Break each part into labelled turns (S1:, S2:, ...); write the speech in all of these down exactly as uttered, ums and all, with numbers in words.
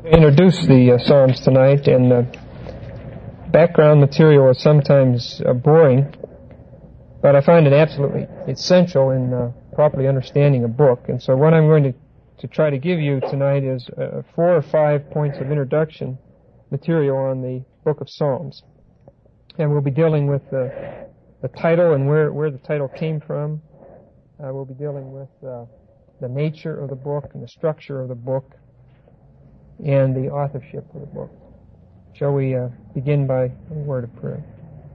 S1: Introduce the uh, Psalms tonight, and uh, background material is sometimes uh, boring, but I find it absolutely essential in uh, properly understanding a book. And so what I'm going to, to try to give you tonight is uh, four or five points of introduction material on the book of Psalms. And we'll be dealing with uh, the title and where, where the title came from. Uh, we'll be dealing with uh, the nature of the book and the structure of the book, and the authorship of the book. Shall we uh, begin by a word of prayer?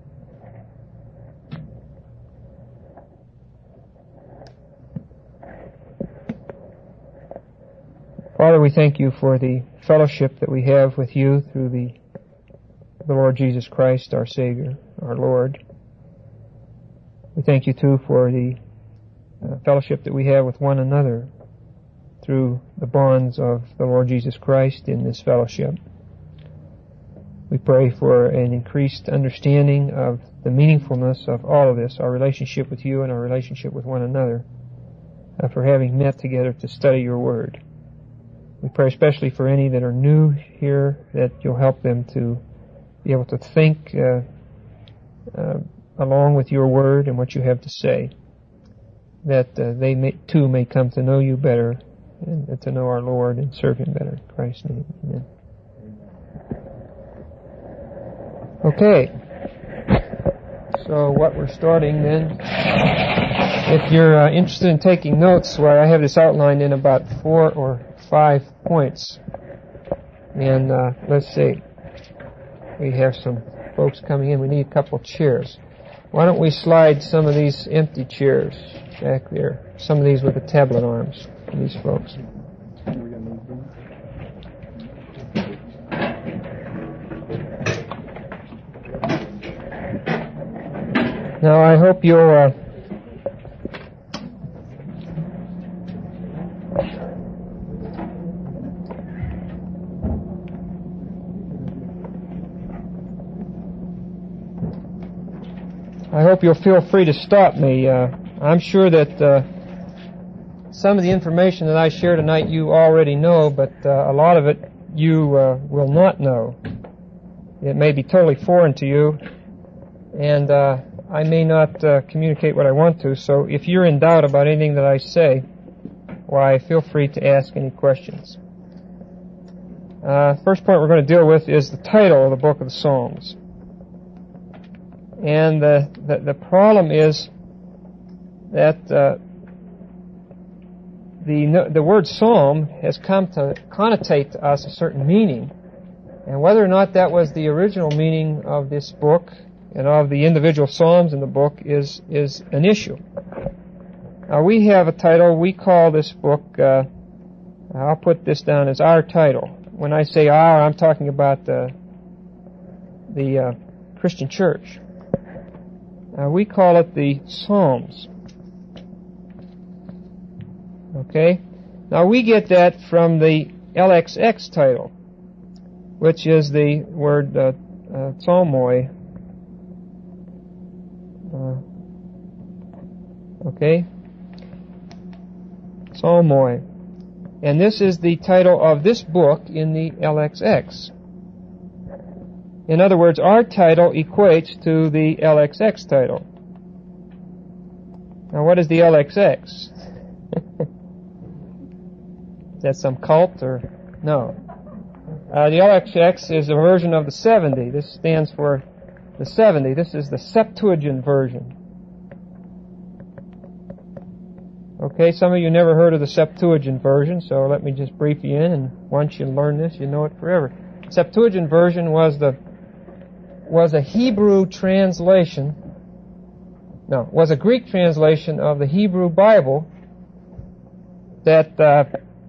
S1: Father, we thank you for the fellowship that we have with you through the, the Lord Jesus Christ, our Savior, our Lord. We thank you, too, for the uh, fellowship that we have with one another through the bonds of the Lord Jesus Christ in this fellowship. We pray for an increased understanding of the meaningfulness of all of this, our relationship with you and our relationship with one another, uh, for having met together to study your word. We pray especially for any that are new here, that you'll help them to be able to think uh, uh, along with your word and what you have to say, that uh, they may, too may come to know you better and to know our Lord and serve Him better. In Christ's name, amen. Okay. So what we're starting then, if you're uh, interested in taking notes, well, I have this outlined in about four or five points. And uh, let's see, we have some folks coming in. We need a couple chairs. Why don't we slide some of these empty chairs back there? Some of these with the tablet arms. These folks. Now I hope you'll uh, I hope you'll feel free to stop me. Uh, I'm sure that uh, some of the information that I share tonight you already know, but uh, a lot of it you uh, will not know. It may be totally foreign to you, and uh, I may not uh, communicate what I want to, so if you're in doubt about anything that I say, why, feel free to ask any questions. Uh, first point we're going to deal with is the title of the book of the Psalms. And the, the, the problem is that uh, The, the word psalm has come to connotate to us a certain meaning, and whether or not that was the original meaning of this book and of the individual psalms in the book is is an issue. Now we have a title. We call this book, uh, I'll put this down as our title. When I say our, I'm talking about the, the uh, Christian church. Uh, we call it the Psalms. Okay? Now we get that from the L X X title, which is the word uh, uh, psalmoi. Uh, okay? Psalmoi. And this is the title of this book in the L X X. In other words, our title equates to the L X X title. Now what is the L X X? Is that some cult or no? Uh, the L X X is a version of the seventy. This stands for the seventy. This is the Septuagint version. Okay, some of you never heard of the Septuagint version, so let me just brief you in, and once you learn this, you know it forever. Septuagint version was the was a Hebrew translation. No, was a Greek translation of the Hebrew Bible that uh,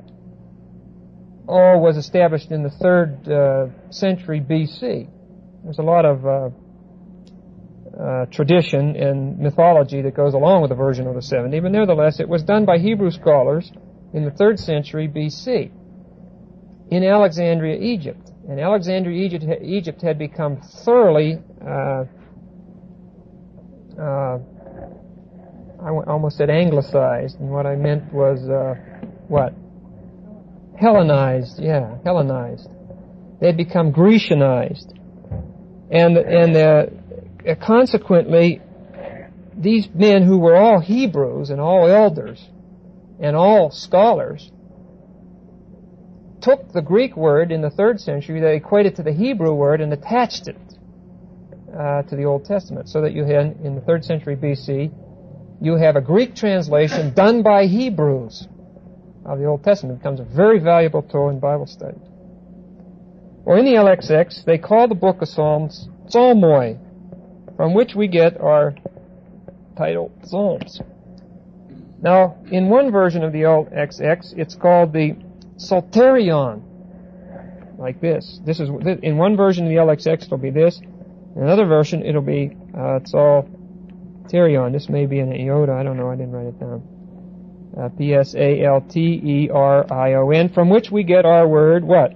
S1: all was established in the third uh, century B C. There's a lot of uh, uh, tradition and mythology that goes along with the version of the seventy, but nevertheless it was done by Hebrew scholars in the third century B C in Alexandria, Egypt. And Alexandria, Egypt, Egypt had become thoroughly uh, uh, I almost said anglicized, and what I meant was uh, what? Hellenized, yeah, Hellenized. They had become Grecianized. And, and uh, consequently, these men who were all Hebrews and all elders and all scholars took the Greek word in the third century, they equated to the Hebrew word and attached it uh, to the Old Testament, so that you had, in the third century B C, you have a Greek translation done by Hebrews of the Old Testament. It becomes a very valuable tool in Bible study. Or in the L X X, they call the book of Psalms Psalmoi, from which we get our title Psalms. Now, in one version of the L X X, it's called the Psalterion, like this. This is in one version of the L X X, it'll be this. In another version, it'll be uh, Psalterion. This may be an iota. I don't know. I didn't write it down. Uh, P S A L T E R I O N, from which we get our word what?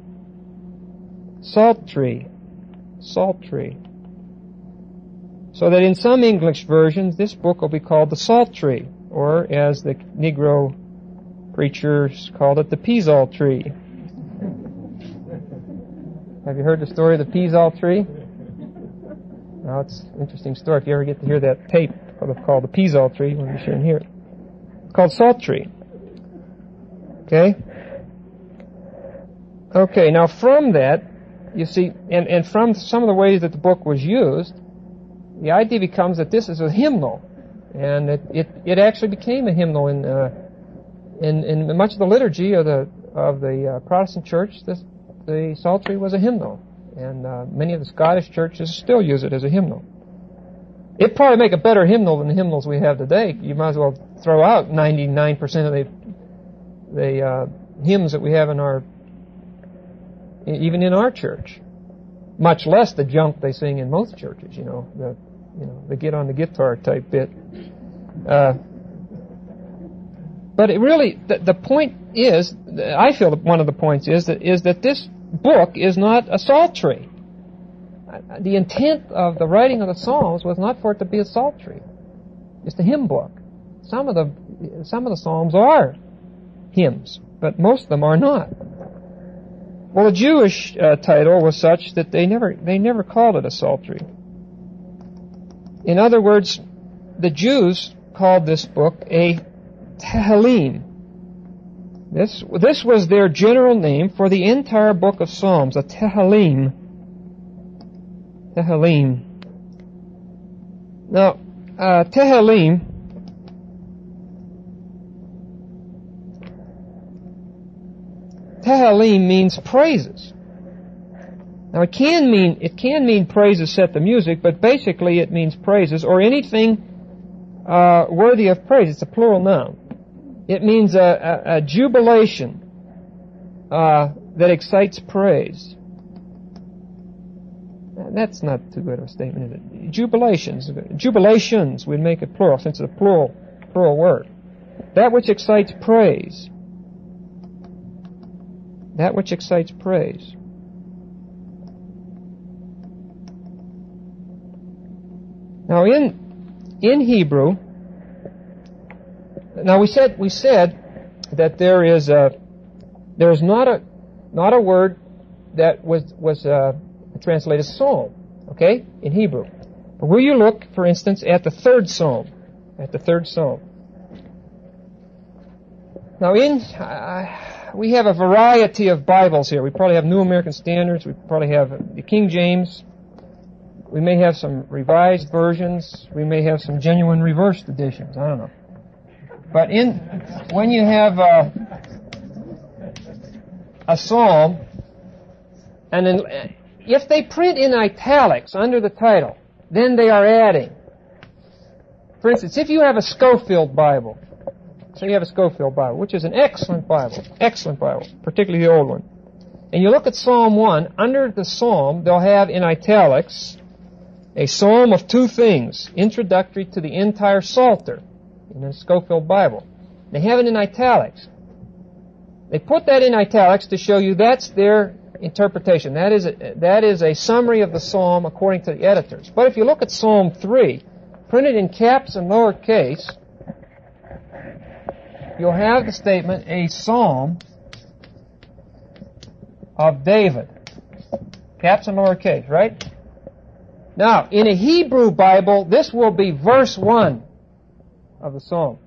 S1: Psaltery. Psaltery. So that in some English versions, this book will be called the Psaltery, or as the Negro preachers called it, the Psaltery. Have you heard the story of the Psaltery? Well, it's an interesting story. If you ever get to hear that tape called the Psaltery, you want to be sure and hear it. It's called Psaltery. Okay? Okay, now from that, you see, and, and from some of the ways that the book was used, the idea becomes that this is a hymnal. And it, it, it actually became a hymnal in, uh, in, in much of the liturgy of the, of the uh, Protestant church. This, the Psaltery was a hymnal. And uh, many of the Scottish churches still use it as a hymnal. It'd probably make a better hymnal than the hymnals we have today. You might as well throw out ninety-nine percent of the, the uh, hymns that we have in our, even in our church. Much less the junk they sing in most churches, you know, the, you know, the get on the guitar type bit. Uh, but it really, the, the point is, I feel that one of the points is that, is that this book is not a psaltery. The intent of the writing of the Psalms was not for it to be a psaltery. It's a hymn book. Some of the, some of the Psalms are hymns, but most of them are not. Well, the Jewish uh, title was such that they never they never called it a psaltery. In other words, the Jews called this book a Tehillim. This this was their general name for the entire book of Psalms, a Tehillim. Tehillim. Now, uh, Tehillim Tehillim means praises. Now it can mean it can mean praises set the music, but basically it means praises or anything uh, worthy of praise. It's a plural noun. It means a, a, a jubilation uh, that excites praise. That's not too good of a statement, is it? Jubilations, jubilations would make it plural since it's a plural plural word. That which excites praise. That which excites praise. Now in in Hebrew, now we said we said that there is a there is not a not a word that was was uh, translated psalm, okay, in Hebrew. But will you look, for instance, at the third psalm, at the third psalm. Now in uh, we have a variety of Bibles here. We probably have New American Standards. We probably have the King James. We may have some revised versions. We may have some genuine reversed editions. I don't know. But in when you have uh, a psalm, and in, if they print in italics under the title, then they are adding. For instance, if you have a Scofield Bible, so you have a Scofield Bible, which is an excellent Bible, excellent Bible, particularly the old one. And you look at Psalm one, under the psalm, they'll have in italics a psalm of two things, introductory to the entire Psalter in the Scofield Bible. They have it in italics. They put that in italics to show you that's their interpretation. That is a, that is a summary of the psalm according to the editors. But if you look at Psalm three, printed in caps and lowercase, you'll have the statement, a psalm of David. Caps and lowercase, right? Now, in a Hebrew Bible, this will be verse one of the psalm.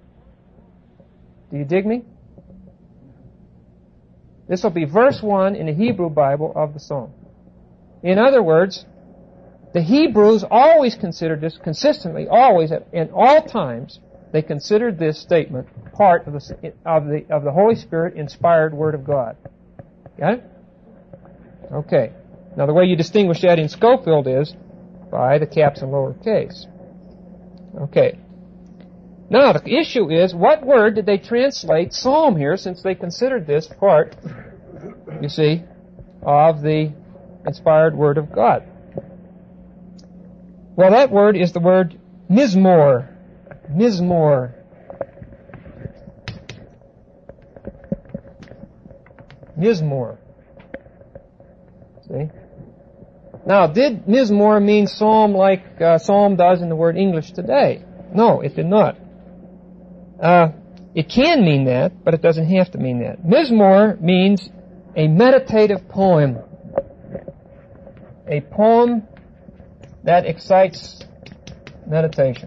S1: Do you dig me? This will be verse one in the Hebrew Bible of the psalm. In other words, the Hebrews always considered this, consistently, always, in all times, they considered this statement part of the, of the, of the Holy Spirit inspired Word of God. Got it? Okay. Now the way you distinguish that in Scofield is by the caps and lowercase. Okay. Now the issue is, what word did they translate psalm here, since they considered this part, you see, of the inspired Word of God? Well, that word is the word mizmor. Mizmor. Mizmor. See? Now, did mizmor mean psalm like uh, psalm does in the word English today? No, it did not. Uh, it can mean that, but it doesn't have to mean that. Mizmor means a meditative poem. A poem that excites meditation.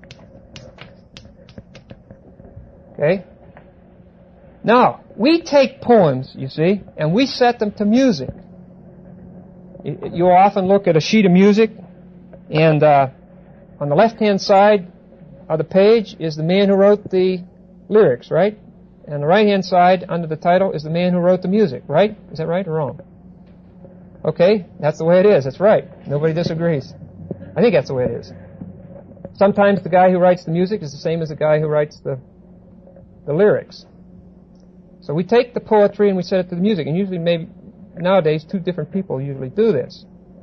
S1: Okay? Now, we take poems, you see, and we set them to music. You often look at a sheet of music, and uh, on the left-hand side of the page is the man who wrote the lyrics, right? And the right-hand side, under the title, is the man who wrote the music, right? Is that right or wrong? Okay, that's the way it is. That's right. Nobody disagrees. I think that's the way it is. Sometimes the guy who writes the music is the same as the guy who writes the the lyrics. So we take the poetry and we set it to the music. And usually, maybe nowadays, two different people usually do this.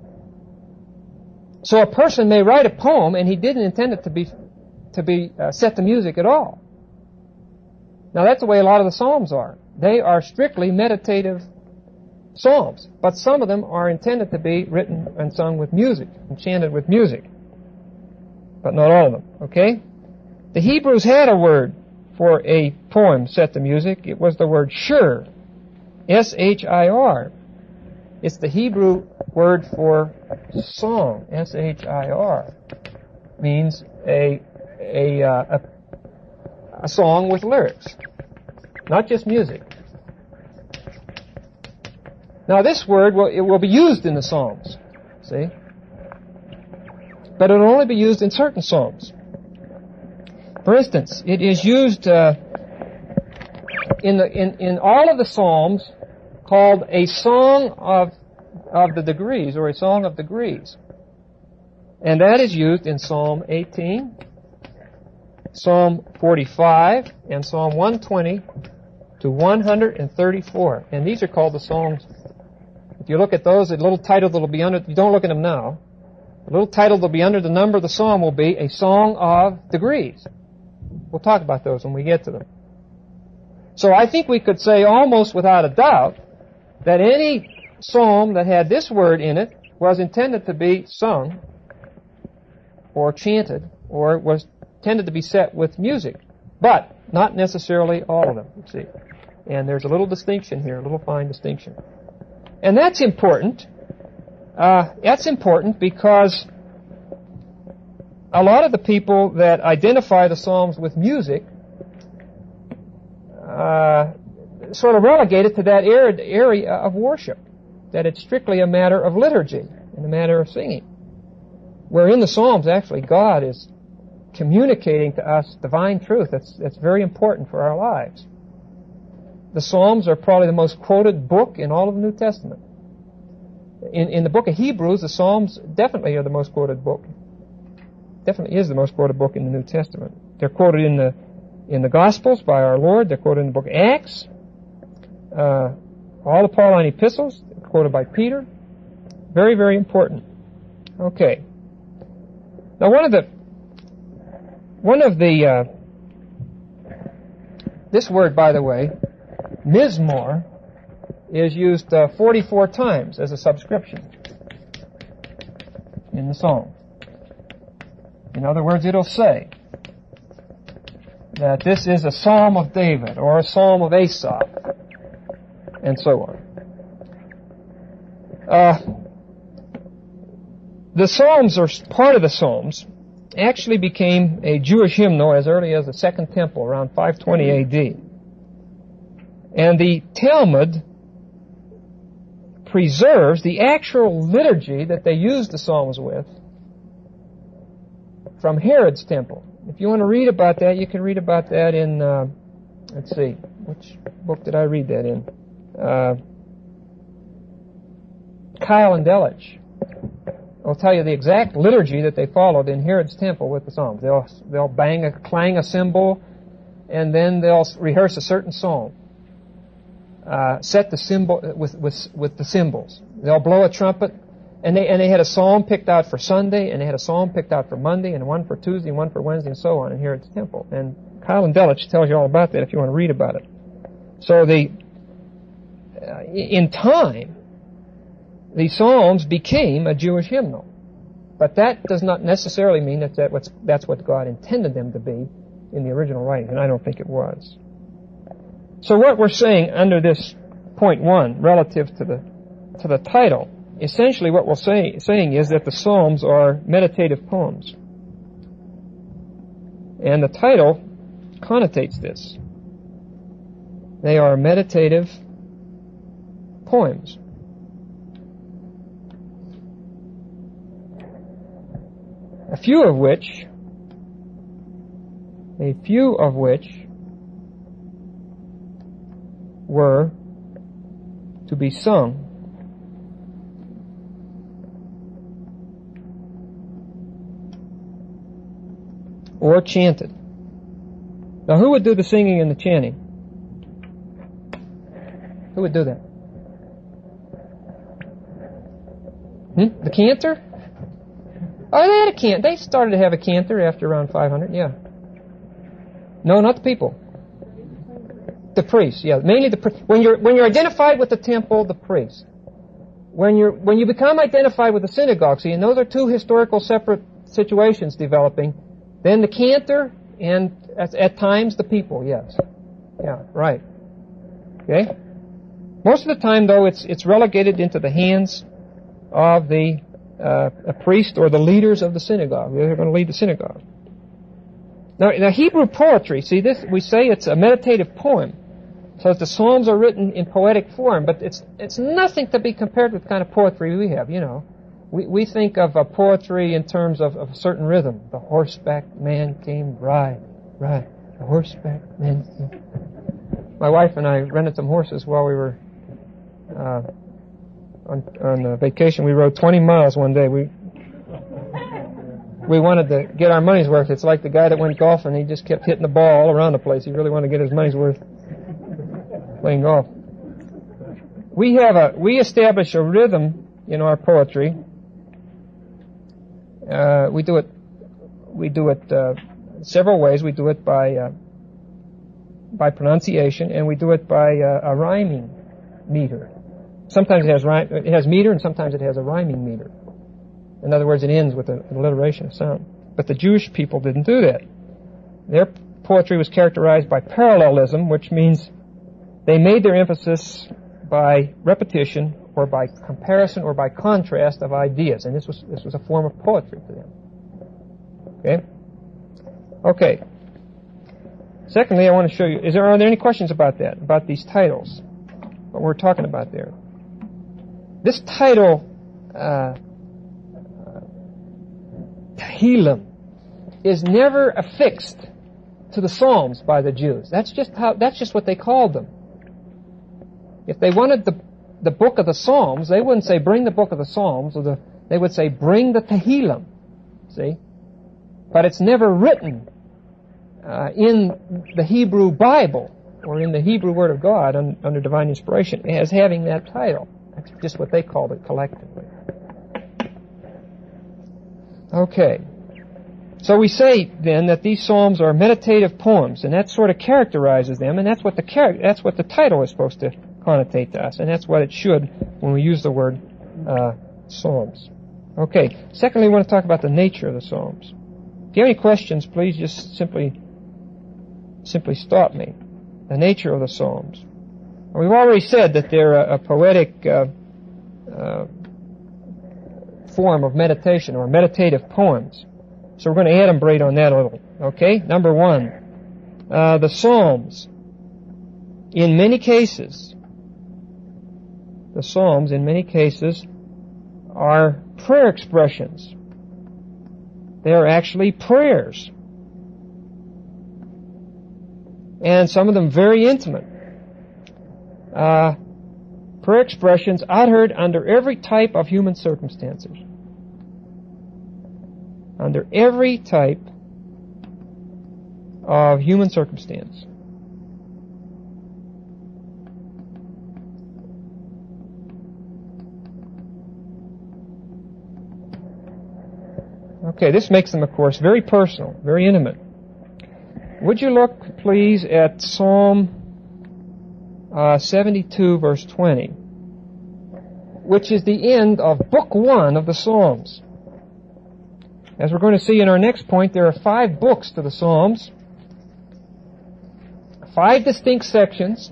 S1: So a person may write a poem and he didn't intend it to be to be uh, set to music at all. Now that's the way a lot of the psalms are. They are strictly meditative psalms, but some of them are intended to be written and sung with music, and chanted with music. But not all of them, okay? The Hebrews had a word for a poem set to music. It was the word shir, S H I R. It's the Hebrew word for song, S H I R. Means a, a, uh, a, a song with lyrics, not just music. Now this word, will, it will be used in the Psalms, see? But it will only be used in certain Psalms. For instance, it is used uh, in, the, in, in all of the Psalms called a song of, of the degrees, or a song of degrees. And that is used in Psalm eighteen, Psalm forty-five, and Psalm one twenty to one thirty-four. And these are called the songs. If you look at those, the little title that will be under, you don't look at them now, the little title that will be under the number of the psalm will be a song of degrees. We'll talk about those when we get to them. So I think we could say almost without a doubt that any psalm that had this word in it was intended to be sung or chanted, or was intended to be set with music. But not necessarily all of them, you see. And there's a little distinction here, a little fine distinction. And that's important. Uh, that's important because a lot of the people that identify the Psalms with music uh, sort of relegate it to that area of worship, that it's strictly a matter of liturgy and a matter of singing. Where in the Psalms, actually, God is communicating to us divine truth. That's, that's very important for our lives. The Psalms are probably the most quoted book in all of the New Testament. In, in the book of Hebrews, the Psalms definitely are the most quoted book. Definitely is the most quoted book in the New Testament. They're quoted in the in the Gospels by our Lord. They're quoted in the book of Acts. Uh, all the Pauline epistles, quoted by Peter. Very, very important. Okay. Now, one of the one of the uh, this word, by the way, mizmor, is used uh, forty-four times as a subscription in the Psalm. In other words, it'll say that this is a Psalm of David or a Psalm of Asaph, and so on. Uh, the Psalms, or part of the Psalms, actually became a Jewish hymnal as early as the Second Temple, around five twenty A D. And the Talmud preserves the actual liturgy that they used the Psalms with from Herod's temple. If you want to read about that, you can read about that in, uh, let's see, which book did I read that in? Uh, Keil and Delitzsch. I'll tell you the exact liturgy that they followed in Herod's temple with the Psalms. They'll, they'll bang a, clang a cymbal, and then they'll rehearse a certain psalm. Uh, set the symbol with, with with the cymbals. They'll blow a trumpet, and they and they had a psalm picked out for Sunday, and they had a psalm picked out for Monday, and one for Tuesday, and one for Wednesday, and so on. And here at the temple, and Keil and Delitzsch tells you all about that if you want to read about it. So the uh, in time, the Psalms became a Jewish hymnal, but that does not necessarily mean that, that what's, that's what God intended them to be in the original writing, and I don't think it was. So what we're saying under this point one, relative to the to the title, essentially what we're say, saying is that the Psalms are meditative poems. And the title connotates this. They are meditative poems. A few of which, a few of which were to be sung or chanted. Now, who would do the singing and the chanting? Who would do that? Hmm? The cantor? Oh, they had a cantor. They started to have a cantor after around five hundred, yeah. No, not the people. The priest, yeah, mainly the priest. When you're when you're identified with the temple, the priest. When you're when you become identified with the synagogue, see, and those are two historical separate situations developing. Then the cantor, and at, at times the people. Yes, yeah, right. Okay. Most of the time, though, it's it's relegated into the hands of the uh, a priest or the leaders of the synagogue. They're going to lead the synagogue. Now, now, Hebrew poetry. See, this we say it's a meditative poem. So the Psalms are written in poetic form, but it's it's nothing to be compared with the kind of poetry we have, you know. We we think of uh, poetry in terms of, of a certain rhythm. The horseback man came ride, ride. The horseback man came. My wife and I rented some horses while we were uh, on, on uh, vacation. We rode twenty miles one day. We we wanted to get our money's worth. It's like the guy that went golfing. He just kept hitting the ball all around the place. He really wanted to get his money's worth playing golf. We have a we establish a rhythm in our poetry. Uh, we do it we do it uh, several ways. We do it by uh, by pronunciation, and we do it by uh, a rhyming meter. Sometimes it has rhyme, it has meter, and sometimes it has a rhyming meter. In other words, it ends with an alliteration of sound. But the Jewish people didn't do that. Their poetry was characterized by parallelism, which means they made their emphasis by repetition or by comparison or by contrast of ideas. And this was this was a form of poetry for them. Okay? Okay. Secondly, I want to show you, is there, are there any questions about that, about these titles, what we're talking about there? This title, uh, Tehillim, is never affixed to the Psalms by the Jews. That's just how, that's just what they called them. If they wanted the, the book of the Psalms, they wouldn't say, bring the book of the Psalms, or the, they would say, bring the Tehillim. See? But it's never written uh, in the Hebrew Bible, or in the Hebrew Word of God un, under divine inspiration, as having that title. That's just what they called it collectively. Okay. So we say then that these psalms are meditative poems, and that sort of characterizes them, and that's what the char- that's what the title is supposed to connotate to us, and that's what it should when we use the word uh, psalms. Okay. Secondly, we want to talk about the nature of the psalms. If you have any questions, please just simply simply stop me. The nature of the psalms. We've already said that they're a, a poetic uh, uh, form of meditation or meditative poems. So we're going to adumbrate on that a little. Okay? Number one, uh, the Psalms. In many cases, the Psalms, in many cases, are prayer expressions. They are actually prayers. And some of them very intimate. Uh, prayer expressions uttered under every type of human circumstances. Under every type of human circumstance. Okay, this makes them, of course, very personal, very intimate. Would you look, please, at Psalm uh, seventy-two, verse twenty, which is the end of Book One of the Psalms. As we're going to see in our next point, there are five books to the Psalms, five distinct sections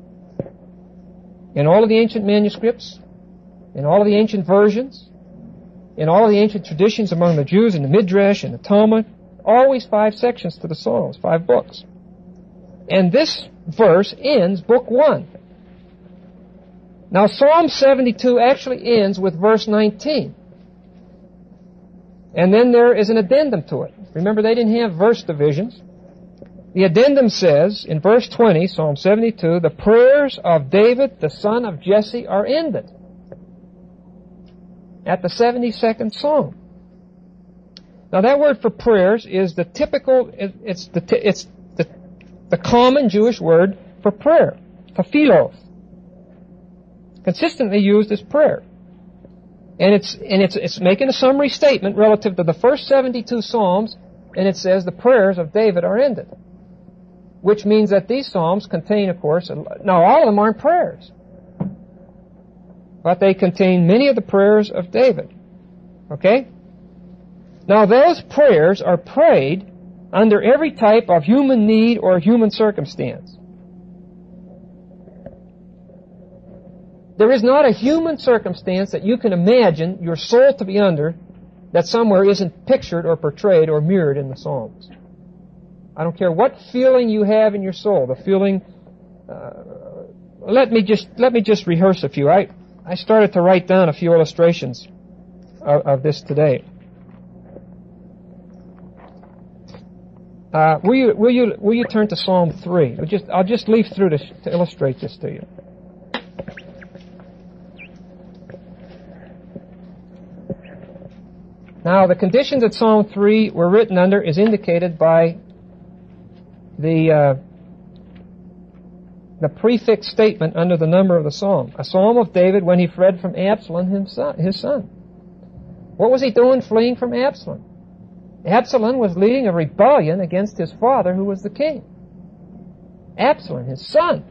S1: in all of the ancient manuscripts, in all of the ancient versions, in all of the ancient traditions among the Jews in the Midrash and the Talmud. Always five sections to the Psalms, five books. And this verse ends Book One. Now, Psalm seventy-two actually ends with verse nineteen. And then there is an addendum to it. Remember, they didn't have verse divisions. The addendum says, in verse twenty, Psalm seventy-two, the prayers of David, the son of Jesse, are ended. At the seventy-second Psalm. Now, that word for prayers is the typical, it's the, it's the, the common Jewish word for prayer, tefillah, consistently used as prayer. And it's, and it's, it's making a summary statement relative to the first seventy-two Psalms, and it says the prayers of David are ended. Which means that these Psalms contain, of course, now all of them aren't prayers, but they contain many of the prayers of David. Okay? Now, those prayers are prayed under every type of human need or human circumstance. There is not a human circumstance that you can imagine your soul to be under that somewhere isn't pictured or portrayed or mirrored in the Psalms. I don't care what feeling you have in your soul, the feeling... Uh, let me just let me just rehearse a few. I, I started to write down a few illustrations of, of this today. Uh, will you will you will you turn to Psalm three? I'll just I'll just leaf through this to illustrate this to you. Now, the conditions that Psalm three were written under is indicated by the uh, the prefix statement under the number of the psalm. A psalm of David when he fled from Absalom himself, his son. What was he doing fleeing from Absalom? Absalom was leading a rebellion against his father, who was the king. Absalom, his son,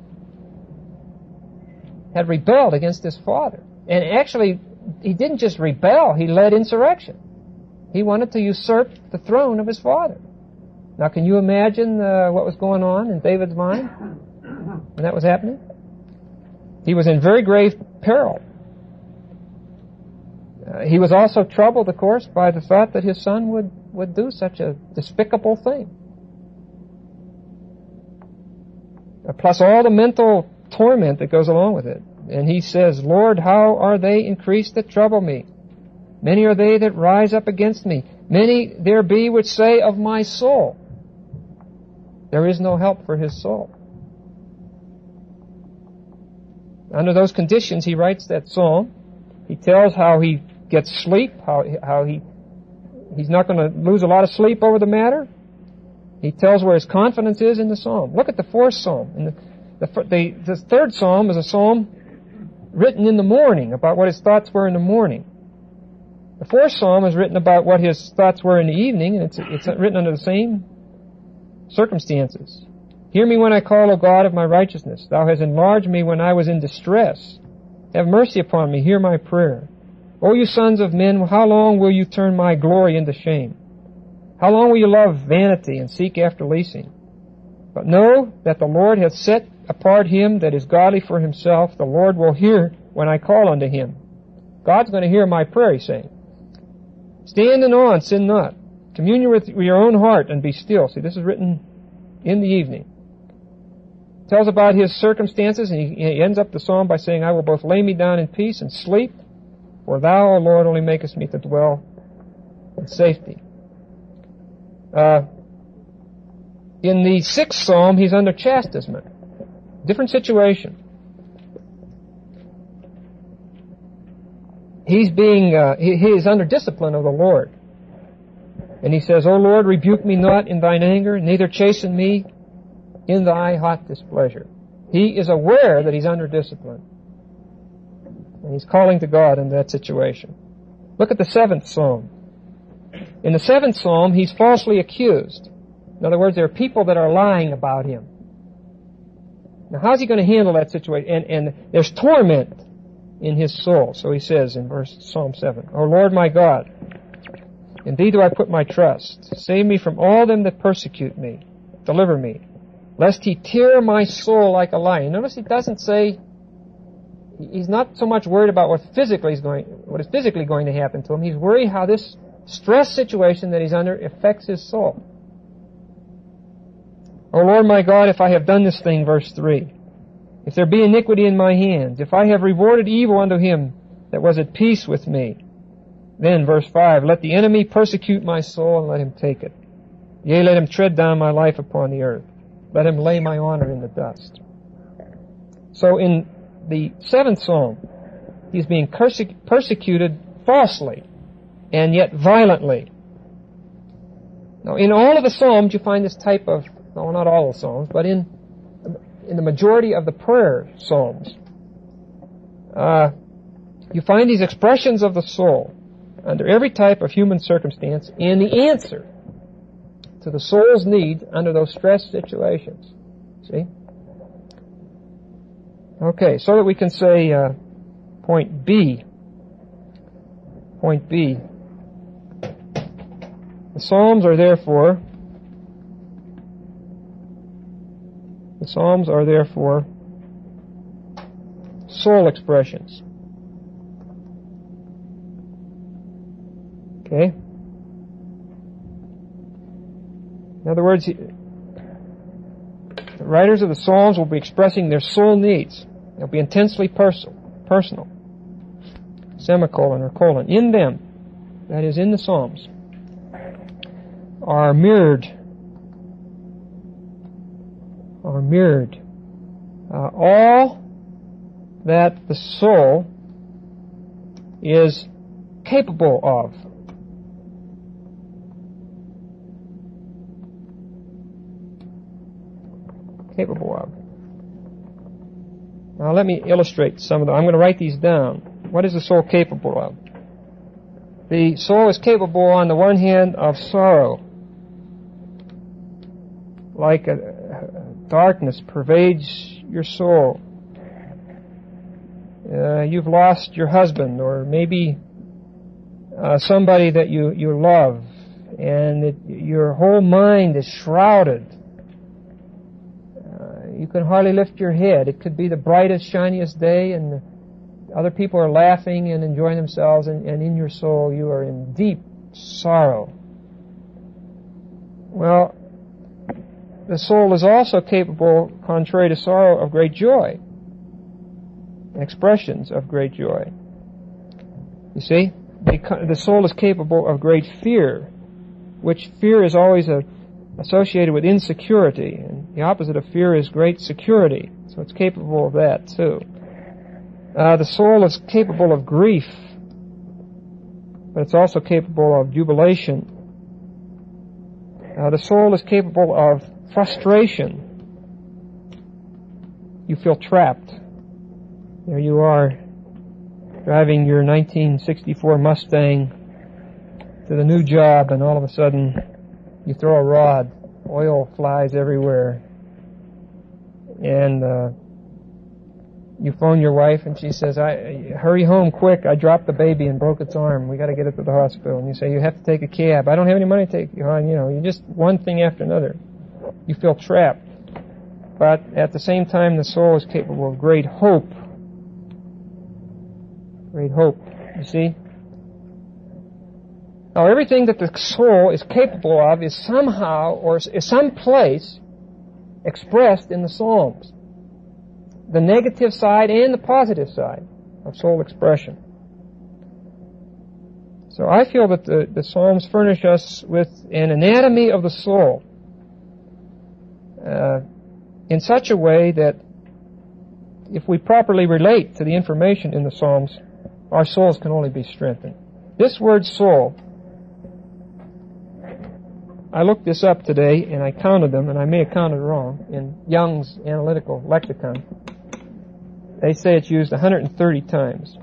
S1: had rebelled against his father. And actually, he didn't just rebel, he led insurrection. He wanted to usurp the throne of his father. Now, can you imagine uh, what was going on in David's mind when that was happening? He was in very grave peril. Uh, he was also troubled, of course, by the thought that his son would, would do such a despicable thing. Uh, plus all the mental torment that goes along with it. And he says, Lord, how are they increased that trouble me? Many are they that rise up against me. Many there be which say of my soul, there is no help for his soul. Under those conditions, he writes that psalm. He tells how he gets sleep, how how he he's not going to lose a lot of sleep over the matter. He tells where his confidence is in the psalm. Look at the fourth psalm. And the, the, the, the third psalm is a psalm written in the morning, about what his thoughts were in the morning. The fourth psalm is written about what his thoughts were in the evening, and it's, it's written under the same circumstances. Hear me when I call, O God of my righteousness. Thou hast enlarged me when I was in distress. Have mercy upon me. Hear my prayer. O you sons of men, how long will you turn my glory into shame? How long will you love vanity and seek after leasing? But know that the Lord hath set apart him that is godly for himself. The Lord will hear when I call unto him. God's going to hear my prayer, he's saying. Stand in awe and sin not. Communion with your own heart and be still. See, this is written in the evening. Tells about his circumstances, and he, he ends up the psalm by saying, I will both lay me down in peace and sleep, for thou, O Lord, only makest me to dwell in safety. Uh, in the sixth psalm, he's under chastisement. Different situation. He's being, uh, he, he is under discipline of the Lord. And he says, O Lord, rebuke me not in thine anger, neither chasten me in thy hot displeasure. He is aware that he's under discipline. And he's calling to God in that situation. Look at the seventh psalm. In the seventh psalm, he's falsely accused. In other words, there are people that are lying about him. Now, how's he going to handle that situation? And, and there's torment in his soul. So he says in verse Psalm seven, O Lord my God, in thee do I put my trust. Save me from all them that persecute me. Deliver me, lest he tear my soul like a lion. Notice he doesn't say, he's not so much worried about what physically is going, what is physically going to happen to him. He's worried how this stress situation that he's under affects his soul. O Lord my God, if I have done this thing, verse three, if there be iniquity in my hands, if I have rewarded evil unto him that was at peace with me, then, verse five, let the enemy persecute my soul and let him take it. Yea, let him tread down my life upon the earth. Let him lay my honor in the dust. So in the seventh psalm, he's being perse- persecuted falsely and yet violently. Now, in all of the psalms, you find this type of, no, not all the psalms, but in in the majority of the prayer psalms, uh, you find these expressions of the soul under every type of human circumstance and the answer to the soul's needs under those stress situations. See? Okay, so that we can say uh, point B. Point B. The Psalms are therefore the Psalms are therefore soul expressions. Okay? In other words, the writers of the Psalms will be expressing their soul needs. They'll be intensely personal. personal. Semicolon or colon. In them, that is in the Psalms, are mirrored, are mirrored uh, all that the soul is capable of. Capable of. Now let me illustrate some of them. I'm going to write these down. What is the soul capable of? The soul is capable, on the one hand, of sorrow. Like a, a darkness pervades your soul. Uh, you've lost your husband, or maybe uh, somebody that you, you love, and it, your whole mind is shrouded. You can hardly lift your head. It could be the brightest, shiniest day, and other people are laughing and enjoying themselves, and, and in your soul you are in deep sorrow. Well, the soul is also capable, contrary to sorrow, of great joy. Expressions of great joy. You see? The soul is capable of great fear, which fear is always a associated with insecurity, and the opposite of fear is great security. So it's capable of that too. Uh, the soul is capable of grief, but it's also capable of jubilation. Uh, the soul is capable of frustration. You feel trapped. There you are, driving your nineteen sixty-four Mustang to the new job, and all of a sudden you throw a rod, oil flies everywhere, and uh, you phone your wife, and she says, "I hurry home quick, I dropped the baby and broke its arm. We got to get it to the hospital." And you say, "You have to take a cab." "I don't have any money to take you on." You know, you just one thing after another. You feel trapped. But at the same time, the soul is capable of great hope. Great hope. You see? Now, everything that the soul is capable of is somehow or is someplace expressed in the Psalms. The negative side and the positive side of soul expression. So I feel that the, the Psalms furnish us with an anatomy of the soul uh, in such a way that if we properly relate to the information in the Psalms, our souls can only be strengthened. This word soul, I looked this up today and I counted them, and I may have counted wrong, in Young's Analytical Lexicon. They say it's used one hundred thirty times.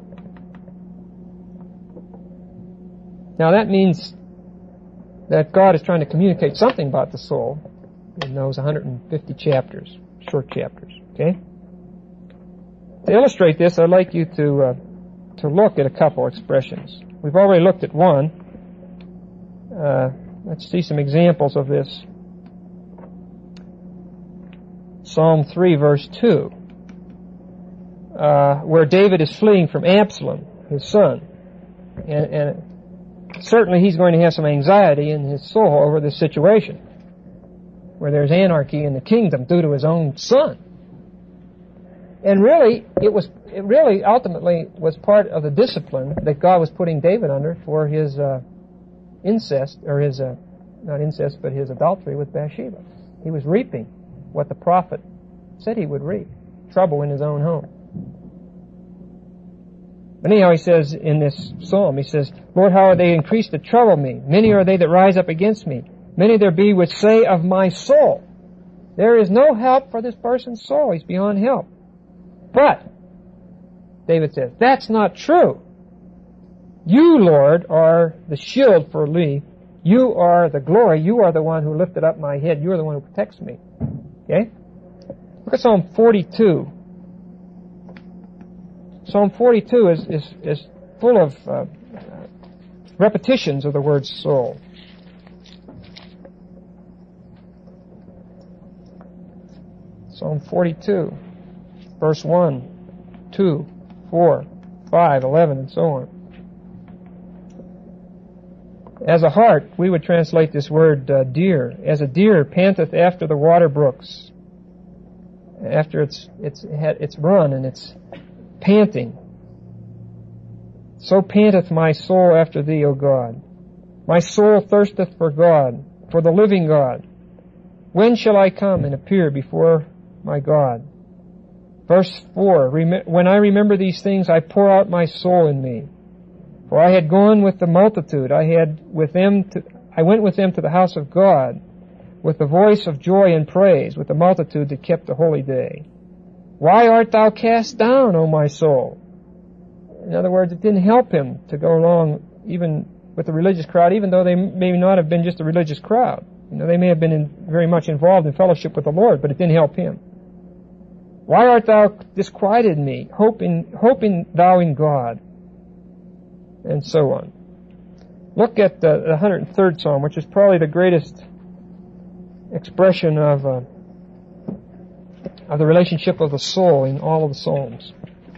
S1: Now that means that God is trying to communicate something about the soul in those one hundred fifty chapters, short chapters, okay? To illustrate this, I'd like you to uh, to look at a couple expressions. We've already looked at one. Uh, let's see some examples of this. Psalm three, verse two, uh, where David is fleeing from Absalom, his son. And, and certainly he's going to have some anxiety in his soul over this situation, where there's anarchy in the kingdom due to his own son. And really, it was, it really ultimately was part of the discipline that God was putting David under for his uh, incest, or his, uh, not incest, but his adultery with Bathsheba. He was reaping what the prophet said he would reap, trouble in his own home. But anyhow, he says in this psalm, he says, Lord, how are they increased to trouble me? Many are they that rise up against me. Many there be which say of my soul, there is no help for this person's soul. He's beyond help. But, David says, that's not true. You, Lord, are the shield for me. You are the glory. You are the one who lifted up my head. You are the one who protects me. Okay? Look at Psalm forty-two. Psalm forty-two is, is, is full of uh, repetitions of the word soul. Psalm forty-two. Verse one, two, four, five, eleven, and so on. As a hart, we would translate this word uh, deer. As a deer panteth after the water brooks, after it's it's had its run and it's panting. So panteth my soul after thee, O God. My soul thirsteth for God, for the living God. When shall I come and appear before my God? Verse four, when I remember these things, I pour out my soul in me. For I had gone with the multitude. I had with them to, I went with them to the house of God, with the voice of joy and praise, with the multitude that kept the holy day. Why art thou cast down, O my soul? In other words, it didn't help him to go along even with the religious crowd, even though they may not have been just a religious crowd. You know, they may have been in, very much involved in fellowship with the Lord, but it didn't help him. Why art thou disquieted me, hoping, hoping thou in God? And so on. Look at the, the one hundred third Psalm, which is probably the greatest expression of uh, of the relationship of the soul in all of the Psalms.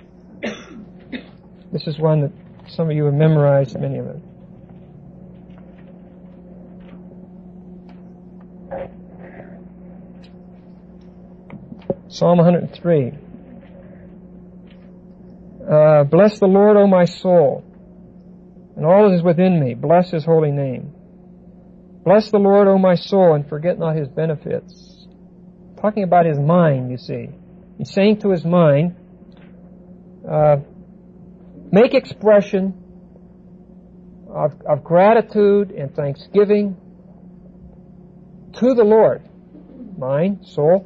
S1: This is one that some of you have memorized, many of them. Psalm one hundred three. Uh, Bless the Lord, O my soul, and all that is within me. Bless his holy name. Bless the Lord, O my soul, and forget not his benefits. Talking about his mind, you see. He's saying to his mind, uh, make expression of, of gratitude and thanksgiving to the Lord. Mind, soul.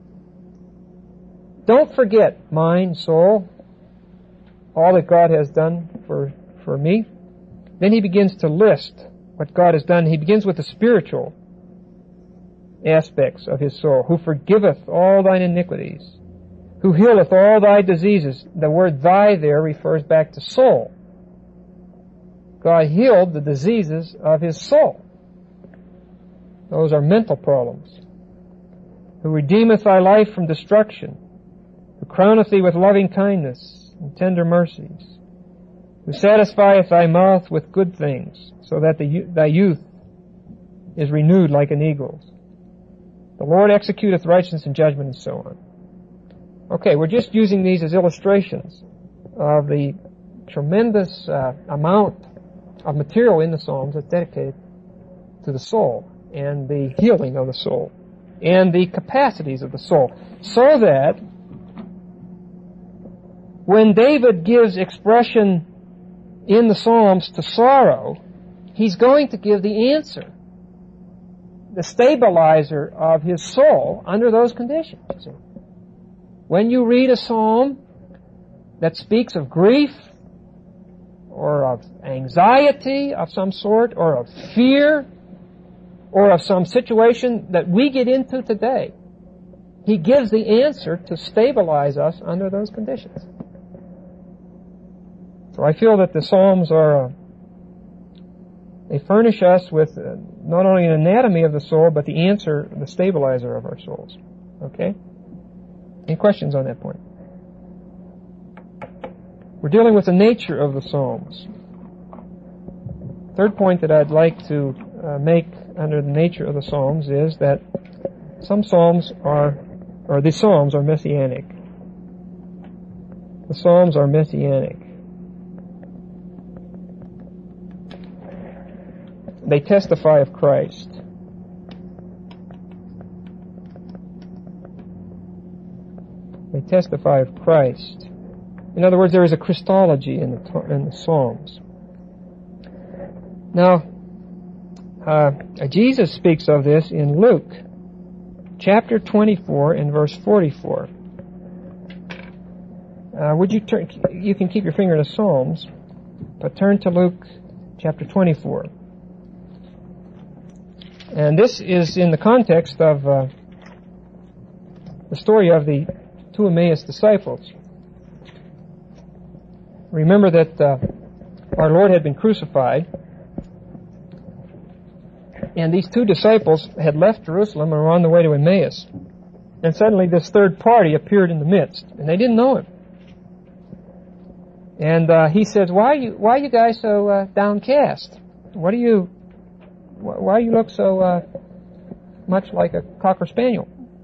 S1: Don't forget, mind, soul, all that God has done for, for me. Then he begins to list what God has done. He begins with the spiritual aspects of his soul. Who forgiveth all thine iniquities, who healeth all thy diseases. The word thy there refers back to soul. God healed the diseases of his soul. Those are mental problems. Who redeemeth thy life from destruction, who crowneth thee with loving kindness and tender mercies, who satisfieth thy mouth with good things, so that the, thy youth is renewed like an eagle's. The Lord executeth righteousness and judgment, and so on. Okay, we're just using these as illustrations of the tremendous uh, amount of material in the Psalms that's dedicated to the soul and the healing of the soul and the capacities of the soul, so that when David gives expression in the Psalms to sorrow, he's going to give the answer, the stabilizer of his soul under those conditions. See? When you read a psalm that speaks of grief or of anxiety of some sort or of fear or of some situation that we get into today, he gives the answer to stabilize us under those conditions. So I feel that the Psalms are, uh, they furnish us with uh, not only an anatomy of the soul, but the answer, the stabilizer of our souls. Okay? Any questions on that point? We're dealing with the nature of the Psalms. Third point that I'd like to uh, make under the nature of the Psalms is that some Psalms are, or the Psalms are messianic. The Psalms are messianic. They testify of Christ. They testify of Christ. In other words, there is a Christology in the, in the Psalms. Now, uh, Jesus speaks of this in Luke, chapter twenty-four and verse forty-four. Uh, would you turn? You can keep your finger in the Psalms, but turn to Luke, chapter twenty-four. And this is in the context of uh, the story of the two Emmaus disciples. Remember that uh, our Lord had been crucified, and these two disciples had left Jerusalem and were on the way to Emmaus. And suddenly this third party appeared in the midst, and they didn't know him. And uh, he says, "Why are you, why are you guys so uh, downcast? What do you, wh- why you look so uh, much like a cocker spaniel?"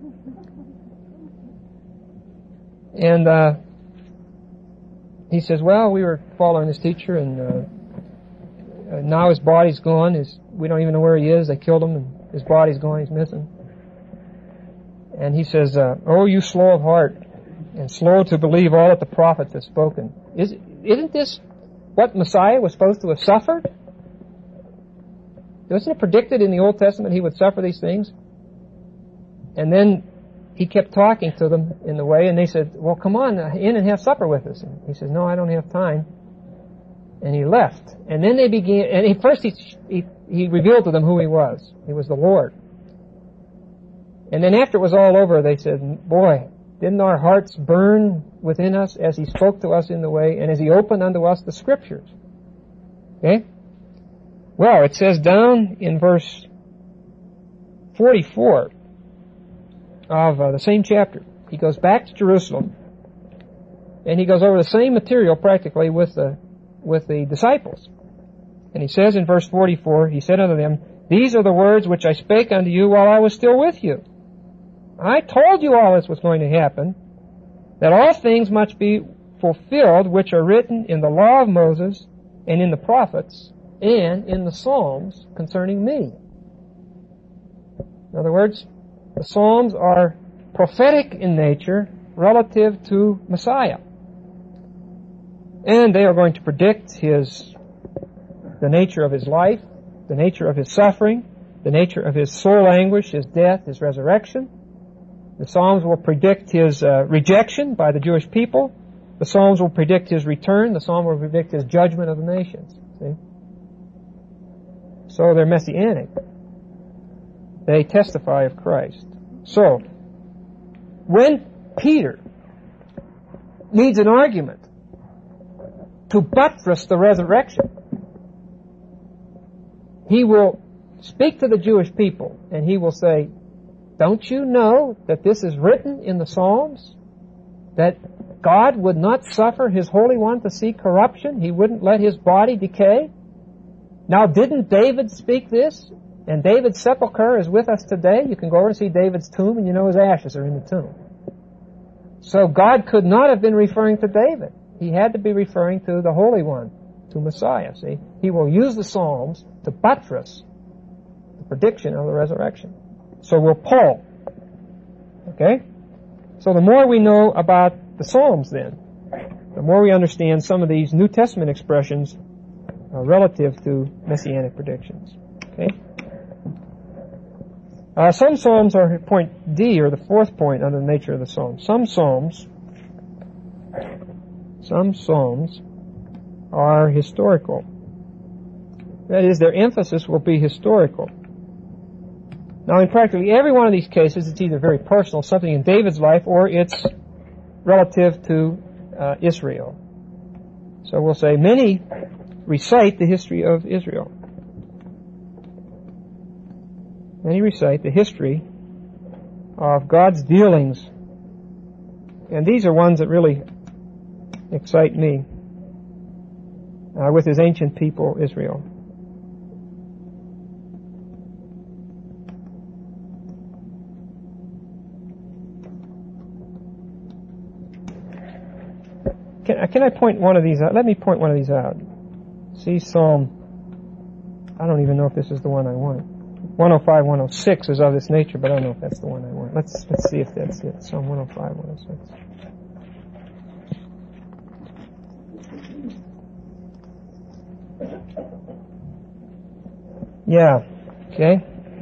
S1: And uh, he says, "Well, we were following this teacher, and uh, uh, now his body's gone. His, we don't even know where he is. They killed him, and his body's gone. He's missing." And he says, uh, "Oh, you slow of heart, and slow to believe all that the prophets have spoken. Is, isn't this what Messiah was supposed to have suffered? Wasn't it predicted in the Old Testament he would suffer these things?" And then he kept talking to them in the way, and they said, "Well, come on in and have supper with us." And he says, "No, I don't have time." And he left. And then they began, and he, first he, he, he revealed to them who he was. He was the Lord. And then after it was all over, they said, "Boy, didn't our hearts burn within us as he spoke to us in the way, and as he opened unto us the Scriptures?" Okay? Well, it says down in verse forty-four of uh, the same chapter, he goes back to Jerusalem, and he goes over the same material practically with the with the disciples. And he says in verse forty-four, he said unto them, "These are the words which I spake unto you while I was still with you. I told you all this was going to happen, that all things must be fulfilled which are written in the law of Moses and in the prophets and in the Psalms concerning me." In other words, the Psalms are prophetic in nature relative to Messiah. And they are going to predict his, the nature of his life, the nature of his suffering, the nature of his soul anguish, his death, his resurrection. The Psalms will predict his uh, rejection by the Jewish people. The Psalms will predict his return. The Psalm will predict his judgment of the nations. See? So they're messianic. They testify of Christ. So, when Peter needs an argument to buttress the resurrection, he will speak to the Jewish people and he will say, "Don't you know that this is written in the Psalms? That God would not suffer His Holy One to see corruption. He wouldn't let His body decay. Now, didn't David speak this? And David's sepulcher is with us today. You can go over and see David's tomb, and you know his ashes are in the tomb. So God could not have been referring to David. He had to be referring to the Holy One, to Messiah, see? He will use the Psalms to buttress the prediction of the resurrection. So will Paul. Okay? So the more we know about the Psalms then, the more we understand some of these New Testament expressions uh, relative to Messianic predictions. Okay? Uh, some Psalms are point D, or the fourth point under the nature of the Psalm. Some Psalms, some Psalms are historical. That is, their emphasis will be historical. Now, in practically every one of these cases, it's either very personal, something in David's life, or it's relative to uh, Israel. So we'll say, many recite the history of Israel. Many recite the history of God's dealings. And these are ones that really excite me uh, with His ancient people, Israel. Can, can I point one of these out? Let me point one of these out. See Psalm, I don't even know if this is the one I want. one oh five, one oh six is of this nature, but I don't know if that's the one I want. Let's let's see if that's it. Psalm one oh five, one oh six. Yeah. Okay.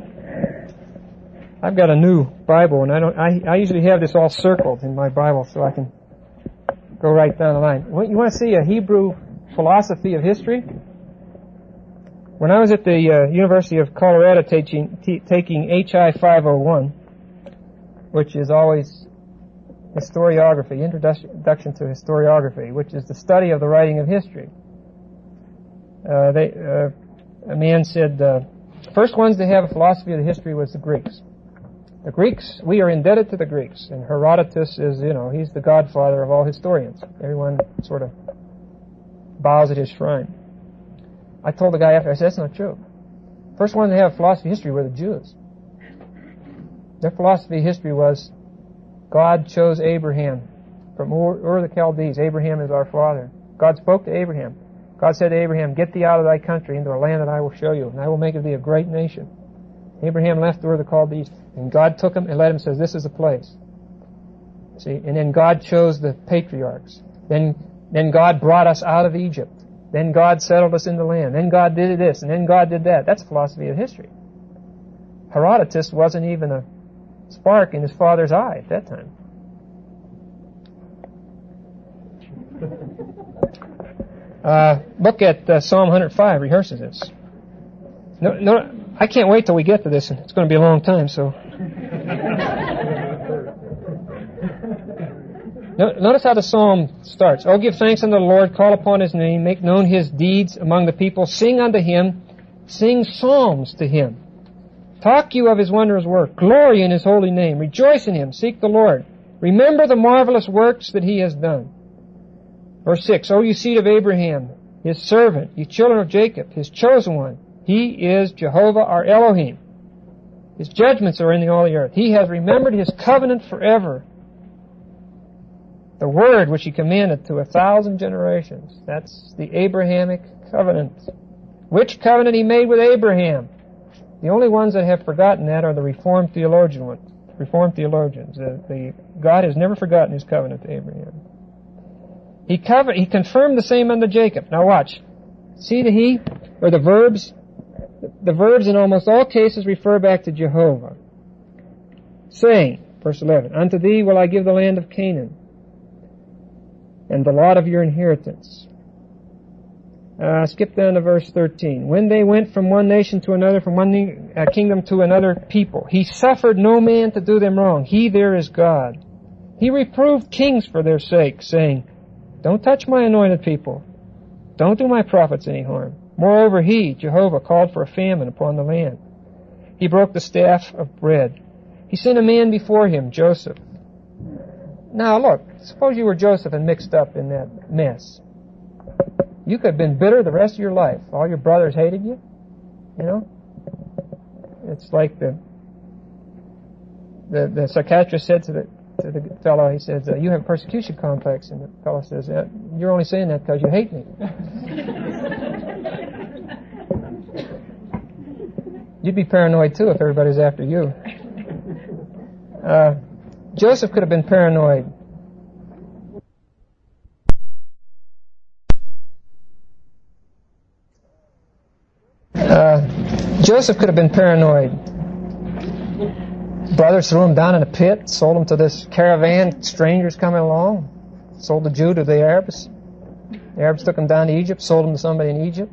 S1: I've got a new Bible, and I don't. I I usually have this all circled in my Bible, so I can go right down the line. You want to see a Hebrew philosophy of history? When I was at the uh, University of Colorado teaching, t- taking H I five oh one, which is always historiography, introduction to historiography, which is the study of the writing of history. Uh, they, uh, a man said, uh, first ones to have a philosophy of the history was the Greeks. The Greeks, we are indebted to the Greeks, and Herodotus is, you know, he's the godfather of all historians. Everyone sort of bows at his shrine. I told the guy after, I said, that's not true. First one to have philosophy of history were the Jews. Their philosophy of history was God chose Abraham from Ur, Ur of the Chaldees. Abraham is our father. God spoke to Abraham. God said to Abraham, get thee out of thy country into a land that I will show you, and I will make of thee a great nation. Abraham left Ur of the Chaldees, and God took him and led him and says, this is the place. See, and then God chose the patriarchs. Then, then God brought us out of Egypt. Then God settled us in the land. Then God did this, and then God did that. That's philosophy of history. Herodotus wasn't even a spark in his father's eye at that time. Uh, look at uh, Psalm one oh five, rehearses this. No, no, I can't wait till we get to this, and it's going to be a long time, so. Notice how the psalm starts. Oh, give thanks unto the Lord, call upon His name, make known His deeds among the people, sing unto Him, sing psalms to Him. Talk you of His wondrous work, glory in His holy name, rejoice in Him, seek the Lord. Remember the marvelous works that He has done. Verse six, O you seed of Abraham, His servant, you children of Jacob, His chosen one. He is Jehovah our Elohim. His judgments are in the all the earth. He has remembered His covenant forever. The word which He commanded to a thousand generations. That's the Abrahamic covenant. Which covenant He made with Abraham? The only ones that have forgotten that are the Reformed theologian ones. Reformed theologians. The, the, God has never forgotten His covenant to Abraham. He, cover, he confirmed the same unto Jacob. Now watch. See the he, or the verbs? The verbs in almost all cases refer back to Jehovah. Saying, verse eleven, unto thee will I give the land of Canaan, and the lot of your inheritance. Uh, skip down to verse thirteen. When they went from one nation to another, from one uh, kingdom to another people, He suffered no man to do them wrong. He there is God. He reproved kings for their sake, saying, don't touch my anointed people. Don't do my prophets any harm. Moreover, He, Jehovah, called for a famine upon the land. He broke the staff of bread. He sent a man before Him, Joseph. Now look, suppose you were Joseph and mixed up in that mess. You could have been bitter the rest of your life. All your brothers hated you, you know? It's like the the, the psychiatrist said to the to the fellow, he says, uh, you have a persecution complex. And the fellow says, uh, you're only saying that because you hate me. You'd be paranoid too if everybody's after you. Uh, Joseph could have been paranoid. Uh, Joseph could have been paranoid. Brothers threw him down in a pit, sold him to this caravan, strangers coming along, sold the Jew to the Arabs. The Arabs took him down to Egypt, sold him to somebody in Egypt.